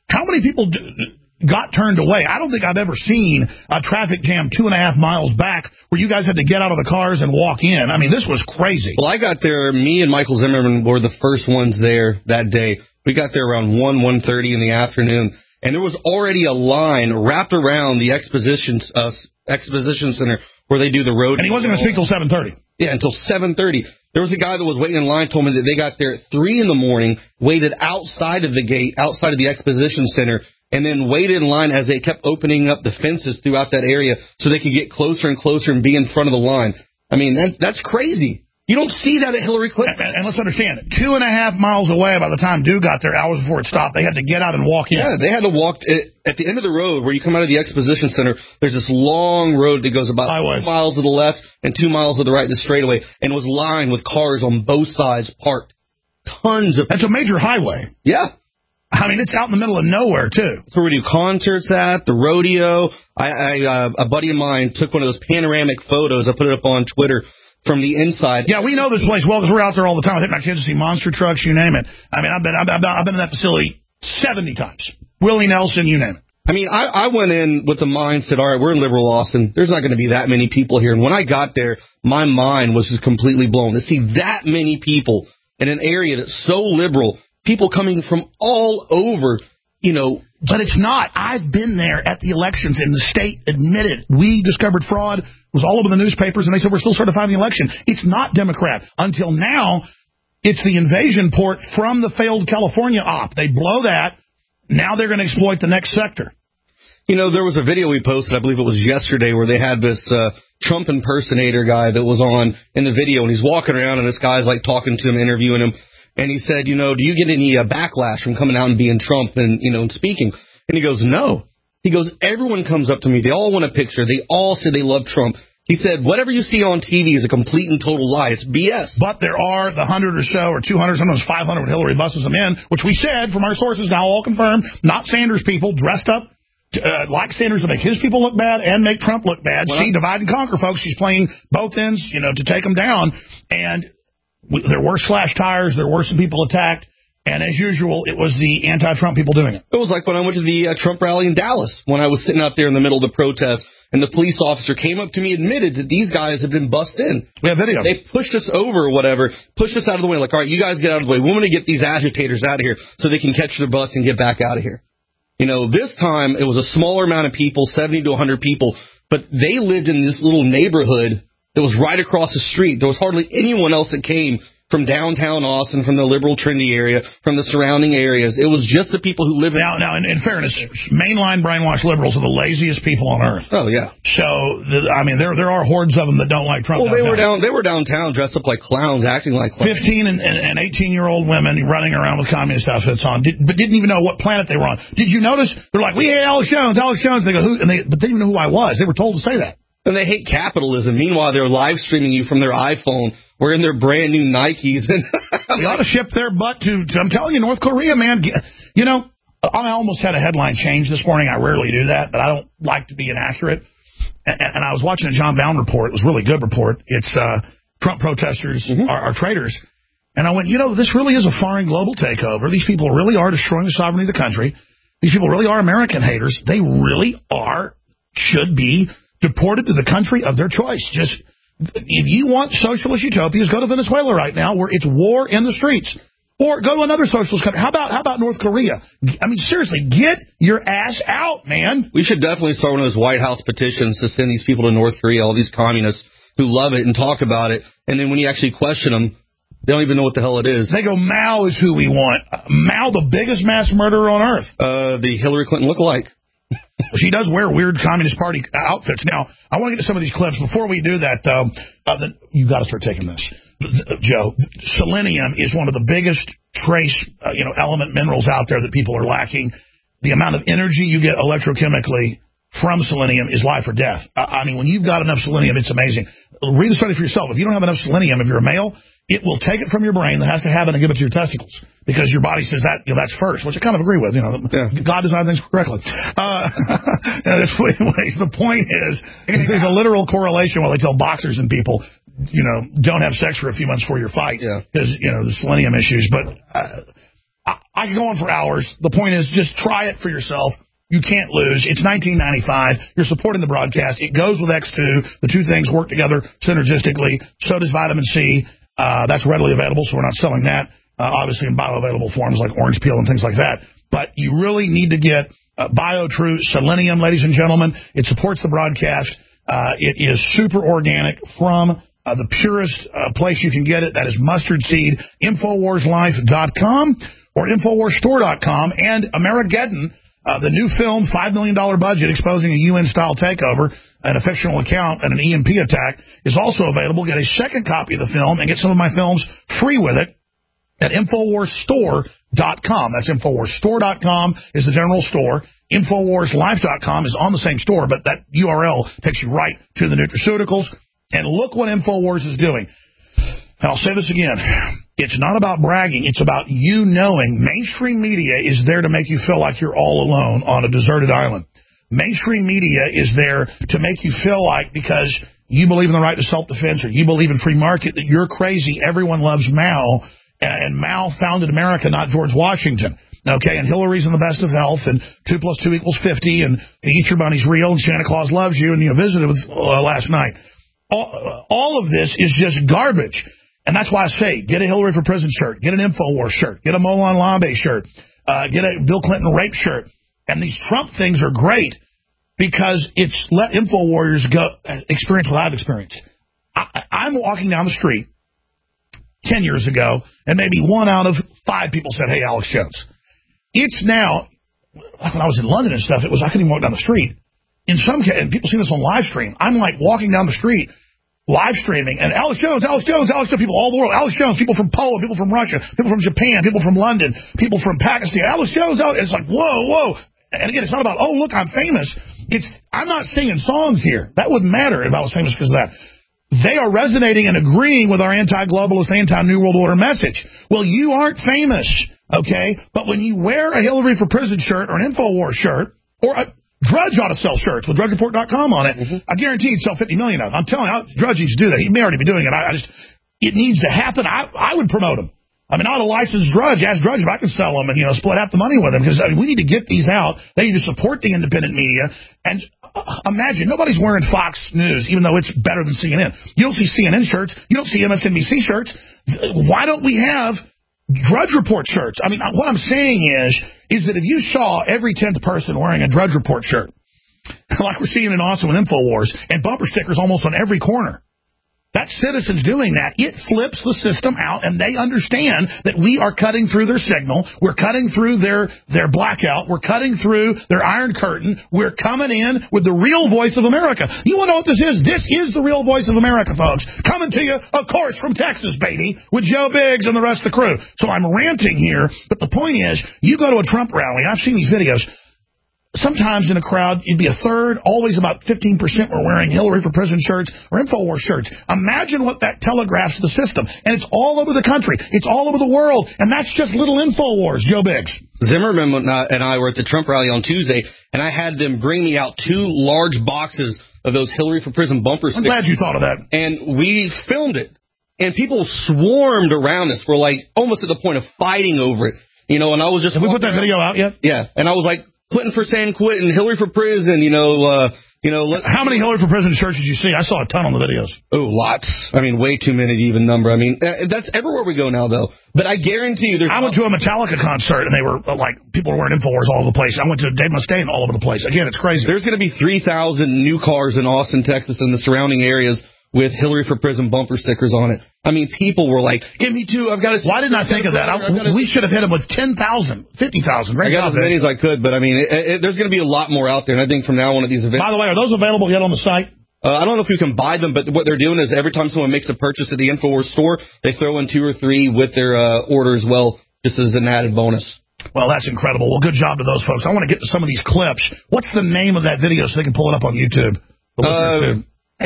How many people do, got turned away? I don't think I've ever seen a traffic jam two and a half miles back where you guys had to get out of the cars and walk in. I mean, this was crazy. Well, I got there. Me and Michael Zimmerman were the first ones there that day. We got there around one, one thirty in the afternoon, and there was already a line wrapped around the exposition, uh, exposition center where they do the road. And he wasn't going to speak till seven thirty. Yeah, until seven thirty. There was a guy that was waiting in line, told me that they got there at three in the morning, waited outside of the gate, outside of the exposition center, and then waited in line as they kept opening up the fences throughout that area so they could get closer and closer and be in front of the line. I mean, that, that's crazy. You don't see that at Hillary Clinton. And, and let's understand, two and a half miles away by the time Dew got there, hours before it stopped, they had to get out and walk in. Yeah, they had to walk. At the end of the road where you come out of the exposition center, there's this long road that goes about Highway. two miles to the left and two miles to the right, the straightaway, and was lined with cars on both sides parked. Tons of That's a major highway. Yeah. I mean, it's out in the middle of nowhere, too. That's where we do concerts at, the rodeo. I, I uh, a buddy of mine took one of those panoramic photos. I put it up on Twitter from the inside. Yeah, we know this place well because we're out there all the time. I take my kids to see monster trucks, you name it. I mean, I've been, I've, I've been in that facility seventy times. Willie Nelson, you name it. I mean, I, I went in with the mindset, all right, we're in liberal Austin. There's not going to be that many people here. And when I got there, my mind was just completely blown. To see that many people in an area that's so liberal, people coming from all over, you know. But it's not. I've been there at the elections, and the state admitted we discovered fraud. It was all over the newspapers, and they said we're still certifying the election. It's not Democrat. Until now, it's the invasion port from the failed California op. They blow that. Now they're going to exploit the next sector. You know, there was a video we posted, I believe it was yesterday, where they had this uh, Trump impersonator guy that was on in the video, and he's walking around, and this guy's like talking to him, interviewing him, and he said, you know, do you get any uh, backlash from coming out and being Trump and, you know, and speaking? And he goes, no. He goes, everyone comes up to me. They all want a picture. They all say they love Trump. He said, whatever you see on T V is a complete and total lie. It's B S. But there are the hundred or so, or two hundred, sometimes five hundred Hillary buses them in, which we said from our sources now all confirmed, not Sanders people dressed up uh, like Sanders to make his people look bad and make Trump look bad. Well, she divide and conquer, folks. She's playing both ends, you know, to take them down. And we, there were slash tires. There were some people attacked. And as usual, it was the anti-Trump people doing it. It was like when I went to the uh, Trump rally in Dallas, when I was sitting out there in the middle of the protest, and the police officer came up to me, admitted that these guys had been bussed in. We have video. They pushed us over or whatever, pushed us out of the way. Like, all right, you guys get out of the way. We want to get these agitators out of here so they can catch their bus and get back out of here. You know, this time it was a smaller amount of people, seventy to one hundred people, but they lived in this little neighborhood that was right across the street. There was hardly anyone else that came from downtown Austin, from the liberal Trinity area, from the surrounding areas. It was just the people who live in... Now, now in, in fairness, mainline brainwashed liberals are the laziest people on earth. Oh, yeah. So, the, I mean, there there are hordes of them that don't like Trump. Well, they were down. They were downtown dressed up like clowns, acting like clowns. fifteen and, and, and eighteen-year-old women running around with communist outfits on, did, but didn't even know what planet they were on. Did you notice? They're like, we hate Alex Jones, Alex Jones. They go, who? And they, but they didn't even know who I was. They were told to say that. And they hate capitalism. Meanwhile, they're live streaming you from their iPhone, wearing their brand new Nikes. And they ought to ship their butt to, to, I'm telling you, North Korea, man. You know, I almost had a headline change this morning. I rarely do that, but I don't like to be inaccurate. And, and I was watching a John Bowne report. It was a really good report. It's uh, Trump protesters mm-hmm. are, are traitors. And I went, you know, this really is a foreign global takeover. These people really are destroying the sovereignty of the country. These people really are American haters. They really are, should be deported to the country of their choice. Just, if you want socialist utopias, go to Venezuela right now where it's war in the streets. Or go to another socialist country. How about how about North Korea? I mean, seriously, get your ass out, man. We should definitely start one of those White House petitions to send these people to North Korea, all these communists who love it and talk about it. And then when you actually question them, they don't even know what the hell it is. They go, Mao is who we want. Uh, Mao, the biggest mass murderer on earth. Uh, the Hillary Clinton lookalike. She does wear weird Communist Party outfits. Now, I want to get to some of these clips. Before we do that, though, uh, the, you got to start taking this. Joe, selenium is one of the biggest trace, uh, you know, element minerals out there that people are lacking. The amount of energy you get electrochemically from selenium is life or death. Uh, I mean, when you've got enough selenium, it's amazing. Read the study for yourself. If you don't have enough selenium, if you're a male, it will take it from your brain that has to have it and give it to your testicles because your body says that, you know, that's first, which I kind of agree with. You know, yeah. God designed things correctly. Uh, anyways, the point is there's a literal correlation while they tell boxers and people, you know, don't have sex for a few months before your fight because, yeah. you know, the selenium issues. But uh, I, I can go on for hours. The point is, just try it for yourself. You can't lose. It's nineteen ninety-five. You're supporting the broadcast. It goes with X two. The two things work together synergistically. So does vitamin C. Uh, that's readily available, so we're not selling that, uh, obviously in bioavailable forms like orange peel and things like that. But you really need to get uh, BioTrue Selenium, ladies and gentlemen. It supports the broadcast. Uh, it is super organic from uh, the purest uh, place you can get it. That is mustard seed. Infowars Life dot com or Infowars Store dot com. And Amerigeddon, Uh, the new film, five million dollars budget, exposing a U N-style takeover and a fictional account and an E M P attack, is also available. Get a second copy of the film and get some of my films free with it at Infowars Store dot com. That's Infowars Store dot com is the general store. Infowars Life dot com is on the same store, but that U R L takes you right to the nutraceuticals. And look what Infowars is doing. And I'll say this again. It's not about bragging. It's about you knowing mainstream media is there to make you feel like you're all alone on a deserted island. Mainstream media is there to make you feel like because you believe in the right to self-defense or you believe in free market that you're crazy. Everyone loves Mao, and Mao founded America, not George Washington. Okay, and Hillary's in the best of health, and two plus two equals fifty, and the Easter Bunny's real, and Santa Claus loves you, and you visited with uh, last night. All, all of this is just garbage. And that's why I say, get a Hillary for Prison shirt, get an InfoWars shirt, get a Molon Labe shirt, uh, get a Bill Clinton rape shirt. And these Trump things are great because it's let InfoWarriors go experience what I've experienced. I, I'm walking down the street ten years ago, and maybe one out of five people said, hey, Alex Jones. It's now, like when I was in London and stuff, it was I couldn't even walk down the street. In some cases, and people see this on live stream, I'm like walking down the street, live streaming, and Alex Jones, Alex Jones, Alex Jones, people all the world, Alex Jones, people from Poland, people from Russia, people from Japan, people from London, people from Pakistan, Alex Jones, Alex. It's like, whoa, whoa. And again, it's not about, oh, look, I'm famous. It's I'm not singing songs here. That wouldn't matter if I was famous because of that. They are resonating and agreeing with our anti-globalist, anti-New World Order message. Well, you aren't famous, okay? But when you wear a Hillary for Prison shirt or an InfoWars shirt, or a Drudge ought to sell shirts with Drudge Report dot com on it. Mm-hmm. I guarantee he'd sell fifty million of them. I'm telling you, Drudge needs to do that. He may already be doing it. I, I just, it needs to happen. I, I would promote him. I mean, not a licensed Drudge. Ask Drudge if I can sell them and, you know, split half the money with him because I mean, we need to get these out. They need to support the independent media. And uh, imagine, nobody's wearing Fox News, even though it's better than C N N. You don't see C N N shirts. You don't see M S N B C shirts. Why don't we have Drudge Report shirts? I mean, what I'm saying is, is that if you saw every tenth person wearing a Drudge Report shirt, like we're seeing in Austin with InfoWars, and bumper stickers almost on every corner, that's citizens doing that. It flips the system out, and they understand that we are cutting through their signal. We're cutting through their, their blackout. We're cutting through their iron curtain. We're coming in with the real voice of America. You want to know what this is? This is the real voice of America, folks. Coming to you, of course, from Texas, baby, with Joe Biggs and the rest of the crew. So I'm ranting here, but the point is, you go to a Trump rally, and I've seen these videos. Sometimes in a crowd, you'd be a third, always about fifteen percent were wearing Hillary for Prison shirts or InfoWars shirts. Imagine what that telegraphs to the system. And it's all over the country. It's all over the world. And that's just little InfoWars, Joe Biggs. Zimmerman and I were at the Trump rally on Tuesday, and I had them bring me out two large boxes of those Hillary for Prison bumper stickers. I'm glad you thought of that. And we filmed it. And people swarmed around us. We're like almost at the point of fighting over it. You know, and I was just... Have we put that video out yet? Yeah. And I was like, Clinton for San Quentin, Hillary for prison, you know, uh, you know. Let, How many Hillary for prison shirts did you see? I saw a ton on the videos. Oh, lots. I mean, way too many to even number. I mean, uh, that's everywhere we go now, though. But I guarantee you there's... I went to a Metallica concert, and they were, uh, like, people were wearing InfoWars all over the place. I went to Dave Mustaine all over the place. Again, it's crazy. There's going to be three thousand new cars in Austin, Texas, and the surrounding areas with Hillary for Prison bumper stickers on it. I mean, people were like, give me two, I've got to... Why didn't I think of that? I, we should have hit them with ten thousand, fifty thousand. I got as many as I could, but I mean, it, it, there's going to be a lot more out there, and I think from now on at these events... By the way, are those available yet on the site? Uh, I don't know if you can buy them, but what they're doing is every time someone makes a purchase at the InfoWars store, they throw in two or three with their uh, order as well, just as an added bonus. Well, that's incredible. Well, good job to those folks. I want to get to some of these clips. What's the name of that video so they can pull it up on YouTube? Uh,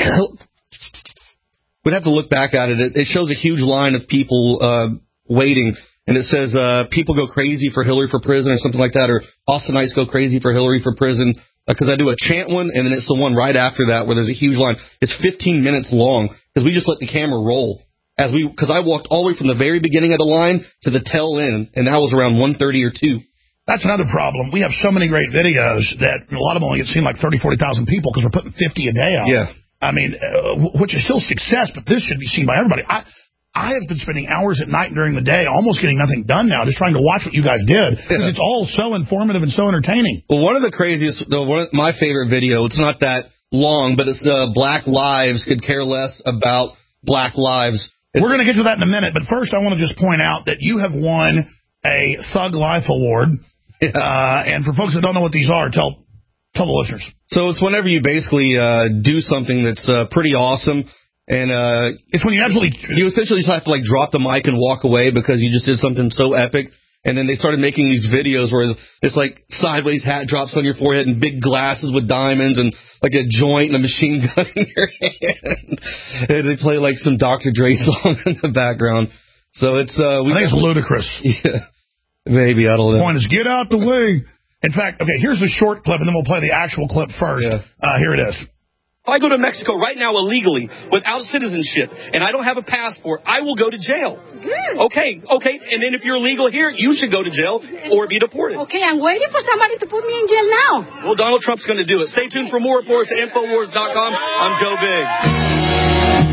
we'd have to look back at it. It, it shows a huge line of people uh, waiting, and it says uh, people go crazy for Hillary for prison or something like that, or Austinites go crazy for Hillary for prison, because uh, I do a chant one, and then it's the one right after that where there's a huge line. It's fifteen minutes long because we just let the camera roll. as we, because I walked all the way from the very beginning of the line to the tail end, and that was around one thirty or two. That's another problem. We have so many great videos that a lot of them only get seen like thirty, forty thousand people because we're putting fifty a day out. Yeah. I mean, uh, which is still success, but this should be seen by everybody. I I have been spending hours at night and during the day almost getting nothing done now, just trying to watch what you guys did, because yeah. it's all so informative and so entertaining. Well, one of the craziest, the, one of my favorite video, it's not that long, but it's the Black Lives Could Care Less About Black Lives. It's, we're going to get to that in a minute, but first I want to just point out that you have won a Thug Life Award, yeah. uh, and for folks that don't know what these are, tell tell the listeners. So it's whenever you basically uh, do something that's uh, pretty awesome. And uh, it's when you actually you essentially just have to like drop the mic and walk away because you just did something so epic. And then they started making these videos where it's like sideways hat drops on your forehead and big glasses with diamonds and like a joint and a machine gun in your hand. And they play like some Doctor Dre song in the background. So it's uh, we I think it's ludicrous. Yeah, maybe I don't know. The point is get out the way. In fact, okay, here's the short clip, and then we'll play the actual clip first. Yeah. Uh, here it is. If I go to Mexico right now illegally without citizenship and I don't have a passport, I will go to jail. Good. Okay, okay. And then if you're illegal here, you should go to jail or be deported. Okay, I'm waiting for somebody to put me in jail now. Well, Donald Trump's going to do it. Stay tuned for more reports at Infowars dot com. I'm Joe Biggs.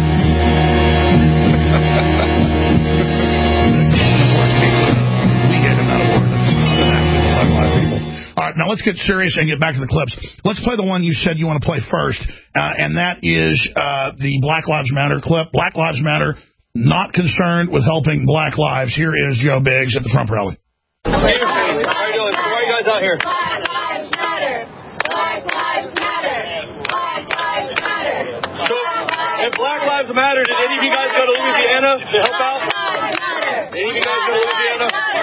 All right, now let's get serious and get back to the clips. Let's play the one you said you want to play first, uh, and that is uh, the Black Lives Matter clip. Black Lives Matter, not concerned with helping black lives. Here is Joe Biggs at the Trump rally. How are you doing? Why are you guys out here? Black Lives Matter. Black Lives Matter. Black Lives Matter. So, if Black Lives Matter, did any of you guys go to Louisiana to help out? Did any of you guys go to Louisiana?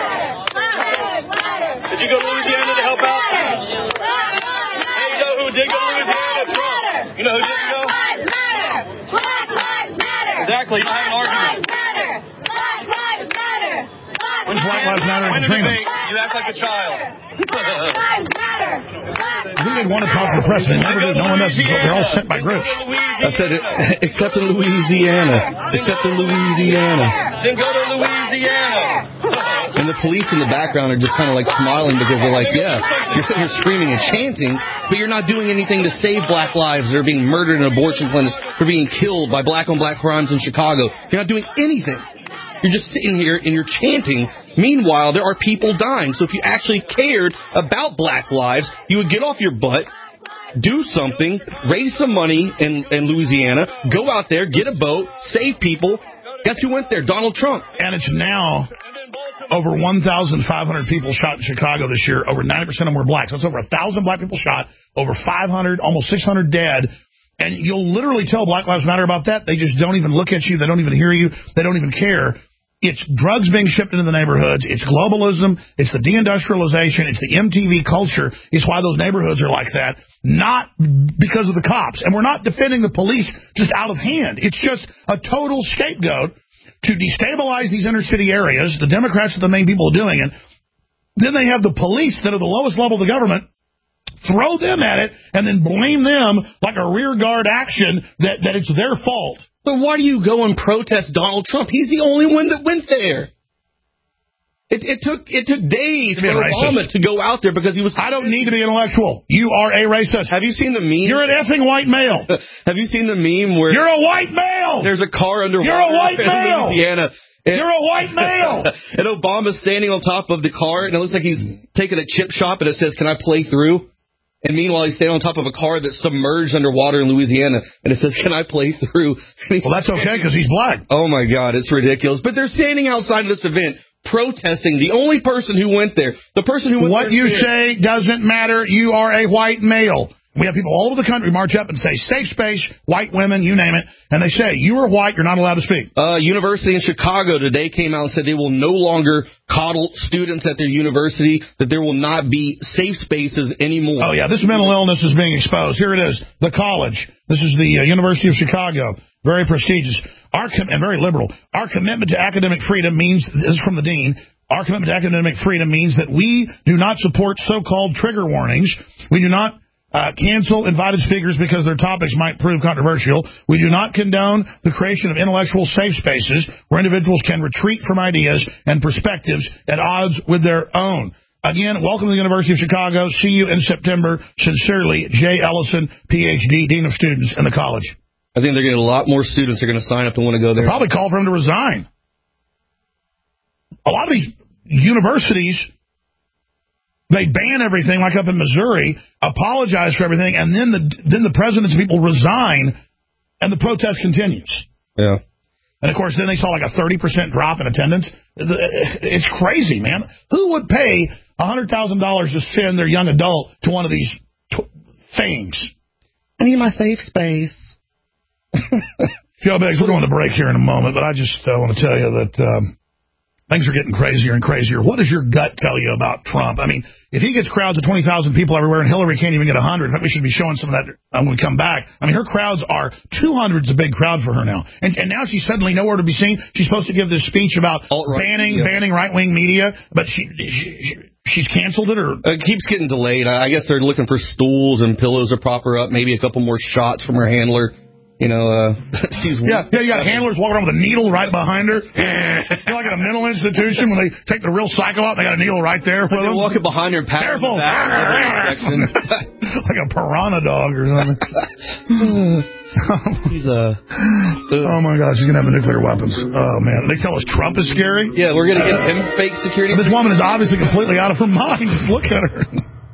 Did you go to Louisiana to help out? Hey, you know who did go to Louisiana? Trump. You know who didn't go? Black Lives Matter. Exactly. You have an argument. Black Lives Matter. When's Black Lives Matter in Katrina? You act like a child. Black Lives Matter. I think they'd want to talk to the press. They never do. No one does. They're all sent by groups. I said it, except in Louisiana. Except in Louisiana. Then go to Louisiana. And the police in the background are just kind of like smiling because they're like, yeah, you're sitting here screaming and chanting, but you're not doing anything to save black lives that are being murdered in abortion clinics, for being killed by black-on-black crimes in Chicago. You're not doing anything. You're just sitting here and you're chanting. Meanwhile, there are people dying. So if you actually cared about black lives, you would get off your butt, do something, raise some money in, in Louisiana, go out there, get a boat, save people. Guess who went there? Donald Trump. And it's now over one thousand five hundred people shot in Chicago this year. Over ninety percent of them were blacks. That's over one thousand black people shot, over five hundred, almost six hundred dead. And you'll literally tell Black Lives Matter about that. They just don't even look at you. They don't even hear you. They don't even care. It's drugs being shipped into the neighborhoods. It's globalism. It's the deindustrialization. It's the M T V culture. It's why those neighborhoods are like that, not because of the cops. And we're not defending the police just out of hand. It's just a total scapegoat to destabilize these inner city areas. The Democrats are the main people doing it. Then they have the police that are the lowest level of the government. Throw them at it and then blame them like a rear guard action that, that it's their fault. But why do you go and protest Donald Trump? He's the only one that went there. It, it took it took days for Obama to go out there because he was... I don't need to be intellectual. You are a racist. Have you seen the meme? You're an effing white male. Have you seen the meme where... You're a white male. There's a car underwater. You're a white in male. Louisiana. And, You're a white male. And Obama's standing on top of the car, and it looks like he's taking a chip shop, and it says, "Can I play through?" And meanwhile, he's standing on top of a car that's submerged underwater in Louisiana, and it says, "Can I play through?" Well, that's okay, because he's black. Oh, my God, it's ridiculous. But they're standing outside of this event protesting. The only person who went there, the person who went What there you scared. say doesn't matter. You are a white male. We have people all over the country march up and say, safe space, white women, you name it. And they say, you are white, you're not allowed to speak. Uh, University in Chicago today came out and said they will no longer coddle students at their university, that there will not be safe spaces anymore. Oh, yeah, this mental illness is being exposed. Here it is, the college. This is the uh, University of Chicago. Very prestigious. Our com- and very liberal. Our commitment to academic freedom means, this is from the dean, our commitment to academic freedom means that we do not support so-called trigger warnings. We do not Uh, cancel invited speakers because their topics might prove controversial. We do not condone the creation of intellectual safe spaces where individuals can retreat from ideas and perspectives at odds with their own. Again, welcome to the University of Chicago. See you in September. Sincerely, Jay Ellison, P H D, Dean of Students in the college. I think they're getting a lot more students are going to sign up and want to go there. They'll probably call for him to resign. A lot of these universities, they ban everything, like up in Missouri, apologize for everything, and then the then the presidents and people resign, and the protest continues. Yeah. And, of course, then they saw like a thirty percent drop in attendance. It's crazy, man. Who would pay one hundred thousand dollars to send their young adult to one of these t- things? I need my safe space. Joe Beggs, we're going to break here in a moment, but I just uh, want to tell you that um, things are getting crazier and crazier. What does your gut tell you about Trump? I mean, if he gets crowds of twenty thousand people everywhere and Hillary can't even get one hundred, we should be showing some of that when we come back. I mean, her crowds are two hundred's a big crowd for her now. And, and now she's suddenly nowhere to be seen. She's supposed to give this speech about Alt-right banning, media. banning right-wing media, but she, she she's canceled it? or It keeps getting delayed. I guess they're looking for stools and pillows to prop her up, maybe a couple more shots from her handler. You know, uh, she's... Yeah, yeah, you got handlers walking around with a needle right behind her. You're like at a mental institution when they take the real psycho out, they got a needle right there. They're walking behind her and patting Careful! Back like a piranha dog or something. He's a... Uh, oh, my gosh, he's going to have the nuclear weapons. Oh, man. They tell us Trump is scary? Yeah, we're going to get him fake security. This woman is obviously completely out of her mind. Just look at her.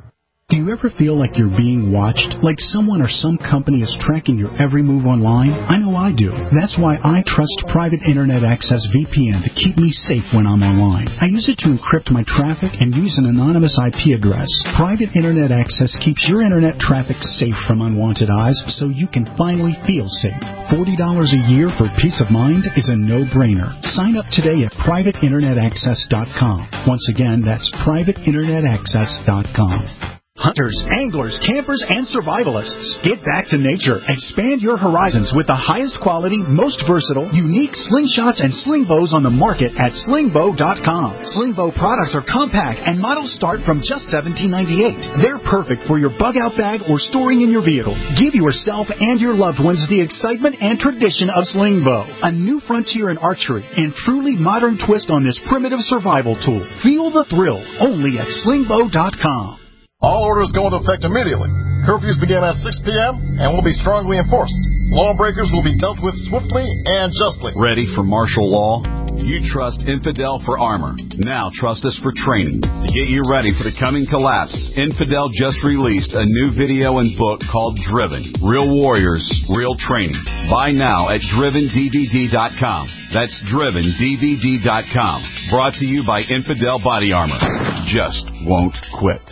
Do you ever feel like you're being watched? Like someone or some company is tracking your every move online? I know I do. That's why I trust Private Internet Access V P N to keep me safe when I'm online. I use it to encrypt my traffic and use an anonymous I P address. Private Internet Access keeps your internet traffic safe from unwanted eyes so you can finally feel safe. forty dollars a year for peace of mind is a no-brainer. Sign up today at private internet access dot com. Once again, that's private internet access dot com. Hunters, anglers, campers, and survivalists. Get back to nature. Expand your horizons with the highest quality, most versatile, unique slingshots and sling bows on the market at sling bow dot com. Sling bow products are compact and models start from just seventeen ninety-eight. They're perfect for your bug-out bag or storing in your vehicle. Give yourself and your loved ones the excitement and tradition of sling bow. A new frontier in archery and truly modern twist on this primitive survival tool. Feel the thrill only at sling bow dot com. All orders go into effect immediately. Curfews begin at six p.m. and will be strongly enforced. Lawbreakers will be dealt with swiftly and justly. Ready for martial law? You trust Infidel for armor. Now trust us for training. To get you ready for the coming collapse, Infidel just released a new video and book called Driven. Real Warriors, Real Training. Buy now at driven d v d dot com. That's driven d v d dot com. Brought to you by Infidel Body Armor. Just won't quit.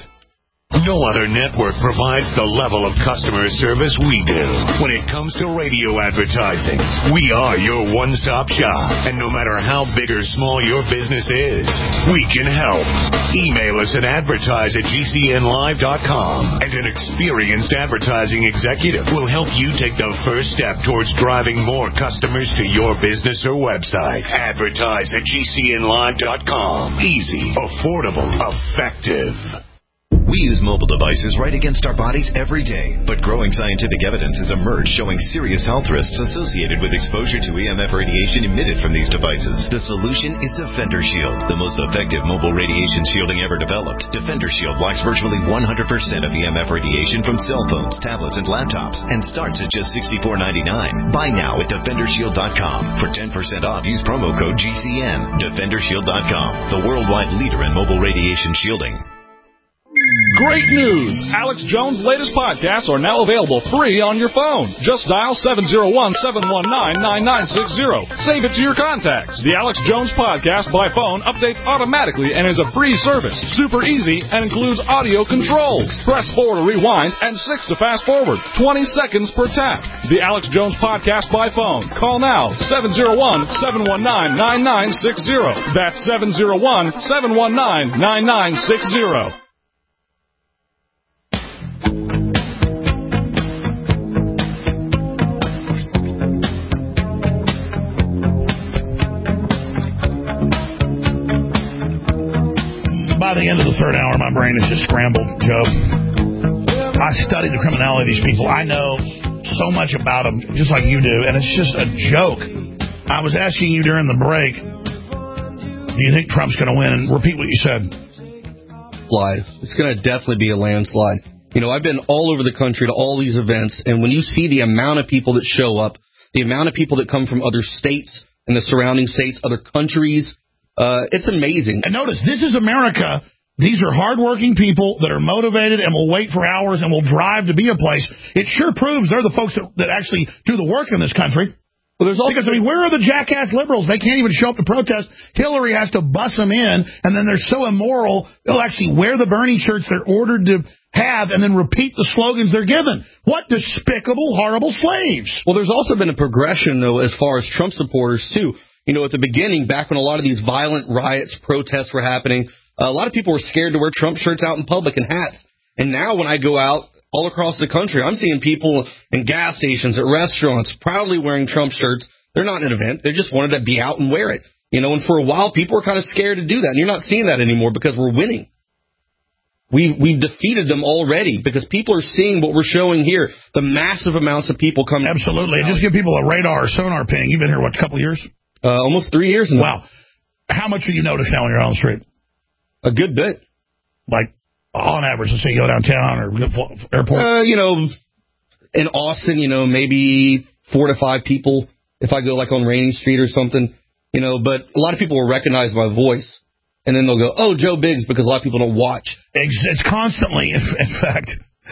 No other network provides the level of customer service we do. When it comes to radio advertising, we are your one-stop shop. And no matter how big or small your business is, we can help. Email us at advertise at g c n live dot com, and an experienced advertising executive will help you take the first step towards driving more customers to your business or website. Advertise at g c n live dot com. Easy, affordable, effective. We use mobile devices right against our bodies every day, but growing scientific evidence has emerged showing serious health risks associated with exposure to E M F radiation emitted from these devices. The solution is Defender Shield, the most effective mobile radiation shielding ever developed. Defender Shield blocks virtually one hundred percent of E M F radiation from cell phones, tablets, and laptops, and starts at just sixty-four ninety-nine. Buy now at defender shield dot com. For ten percent off, use promo code G C N. defender shield dot com, the worldwide leader in mobile radiation shielding. Great news! Alex Jones' latest podcasts are now available free on your phone. Just dial seven oh one, seven one nine, nine nine six oh. Save it to your contacts. The Alex Jones podcast by phone updates automatically and is a free service. Super easy and includes audio controls. Press four to rewind and six to fast forward. twenty seconds per tap. The Alex Jones podcast by phone. Call now, seven oh one, seven one nine, nine nine six oh. That's seven oh one, seven one nine, nine nine six oh. By the end of the third hour, my brain is just scrambled, Joe. I study the criminality of these people. I know so much about them, just like you do, and it's just a joke. I was asking you during the break, do you think Trump's going to win? And repeat what you said. Live. It's going to definitely be a landslide. You know, I've been all over the country to all these events, and when you see the amount of people that show up, the amount of people that come from other states and the surrounding states, other countries, uh, it's amazing. And notice, this is America. These are hardworking people that are motivated and will wait for hours and will drive to be a place. It sure proves they're the folks that, that actually do the work in this country. Well, there's also, because, I mean, where are the jackass liberals? They can't even show up to protest. Hillary has to bus them in, and then they're so immoral, they'll actually wear the Bernie shirts they're ordered to have and then repeat the slogans they're given. What despicable, horrible slaves. Well, there's also been a progression, though, as far as Trump supporters, too. You know, at the beginning, back when a lot of these violent riots, protests were happening, a lot of people were scared to wear Trump shirts out in public and hats. And now when I go out all across the country, I'm seeing people in gas stations, at restaurants, proudly wearing Trump shirts. They're not an event. They just wanted to be out and wear it. You know, and for a while, people were kind of scared to do that. And you're not seeing that anymore because we're winning. We've, we've defeated them already because people are seeing what we're showing here, the massive amounts of people coming. Absolutely. Just give people a radar or sonar ping. You've been here, what, a couple of years? Uh, almost three years now. Wow. How much do you notice now when you're on the street? A good bit. Like, on average, let's say you go downtown or airport. Uh, you know, in Austin, you know, maybe four to five people if I go like on Rainy Street or something, you know, but a lot of people will recognize my voice and then they'll go, oh, Joe Biggs, because a lot of people don't watch. It's constantly, in fact,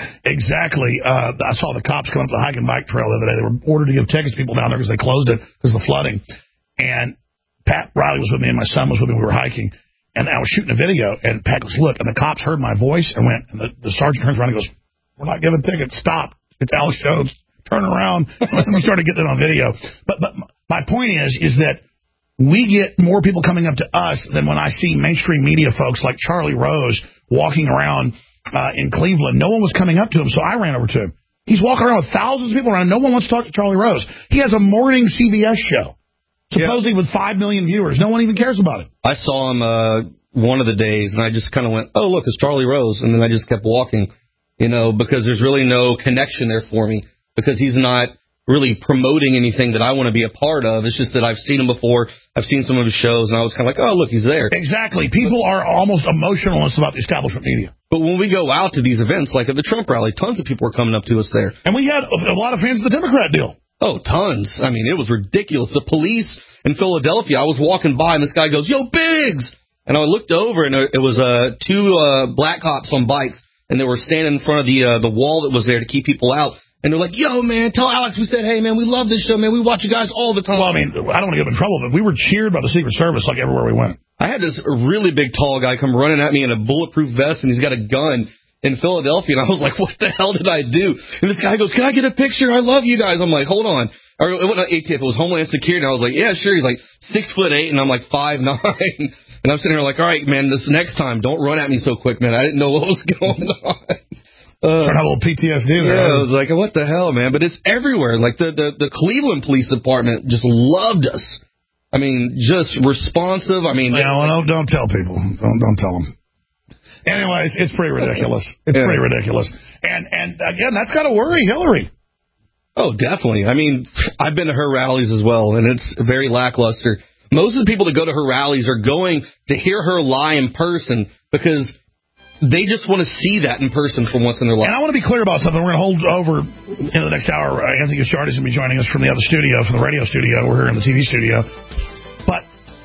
exactly. Uh, I saw the cops come up the hiking bike trail the other day. They were ordered to give tickets to people down there because they closed it because of the flooding. And Pat Riley was with me and my son was with me. We were hiking. And I was shooting a video, and Pat goes, look, and the cops heard my voice and went, and the, the sergeant turns around and goes, we're not giving tickets. Stop. It's Alex Jones. Turn around. And we started getting it on video. But but my point is, is that we get more people coming up to us than when I see mainstream media folks like Charlie Rose walking around uh, in Cleveland. No one was coming up to him, so I ran over to him. He's walking around with thousands of people around. No one wants to talk to Charlie Rose. He has a morning C B S show. Supposedly yeah. with five million viewers. No one even cares about it. I saw him uh, one of the days, and I just kind of went, oh, look, it's Charlie Rose. And then I just kept walking, you know, because there's really no connection there for me, because he's not really promoting anything that I want to be a part of. It's just that I've seen him before. I've seen some of his shows, and I was kind of like, oh, look, he's there. Exactly. People are almost emotionalists about the establishment media. But when we go out to these events, like at the Trump rally, tons of people are coming up to us there. And we had a lot of fans of the Democrat deal. Oh, tons. I mean, it was ridiculous. The police in Philadelphia, I was walking by, and this guy goes, yo, Biggs! And I looked over, and it was uh, two uh, black cops on bikes, and they were standing in front of the uh, the wall that was there to keep people out. And they're like, yo, man, tell Alex we said, hey, man, we love this show, man. We watch you guys all the time. Well, I mean, I don't want to get in trouble, but we were cheered by the Secret Service like everywhere we went. I had this really big, tall guy come running at me in a bulletproof vest, and he's got a gun in Philadelphia, and I was like, what the hell did I do? And this guy goes, can I get a picture? I love you guys. I'm like, hold on. Or it wasn't A T F, it was Homeland Security, and I was like, yeah, sure. He's like six foot eight, and I'm like five nine. And I'm sitting here like, all right, man, this next time, don't run at me so quick, man. I didn't know what was going on. Uh, Trying to have a little P T S D there. Yeah, I was like, what the hell, man? But it's everywhere. Like the, the, the Cleveland Police Department just loved us. I mean, just responsive. I mean, yeah, well, don't, don't tell people. Don't don't tell them. Anyways, it's pretty ridiculous. It's yeah. pretty ridiculous. And and again, that's got to worry Hillary. Oh, definitely. I mean, I've been to her rallies as well, and it's very lackluster. Most of the people that go to her rallies are going to hear her lie in person because they just want to see that in person for once in their life. And I want to be clear about something. We're going to hold over in the next hour. Anthony Gucciardi is going to be joining us from the other studio, from the radio studio. We're here in the T V studio. But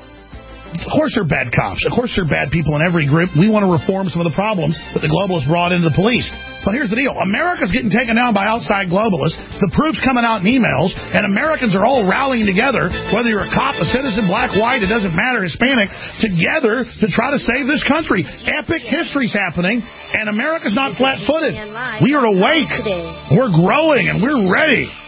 of course, they're bad cops. Of course, they're bad people in every group. We want to reform some of the problems that the globalists brought into the police. But here's the deal. America's getting taken down by outside globalists. The proof's coming out in emails, and Americans are all rallying together, whether you're a cop, a citizen, black, white, it doesn't matter, Hispanic, together to try to save this country. Epic history's happening, and America's not flat-footed. We are awake. We're growing, and we're ready.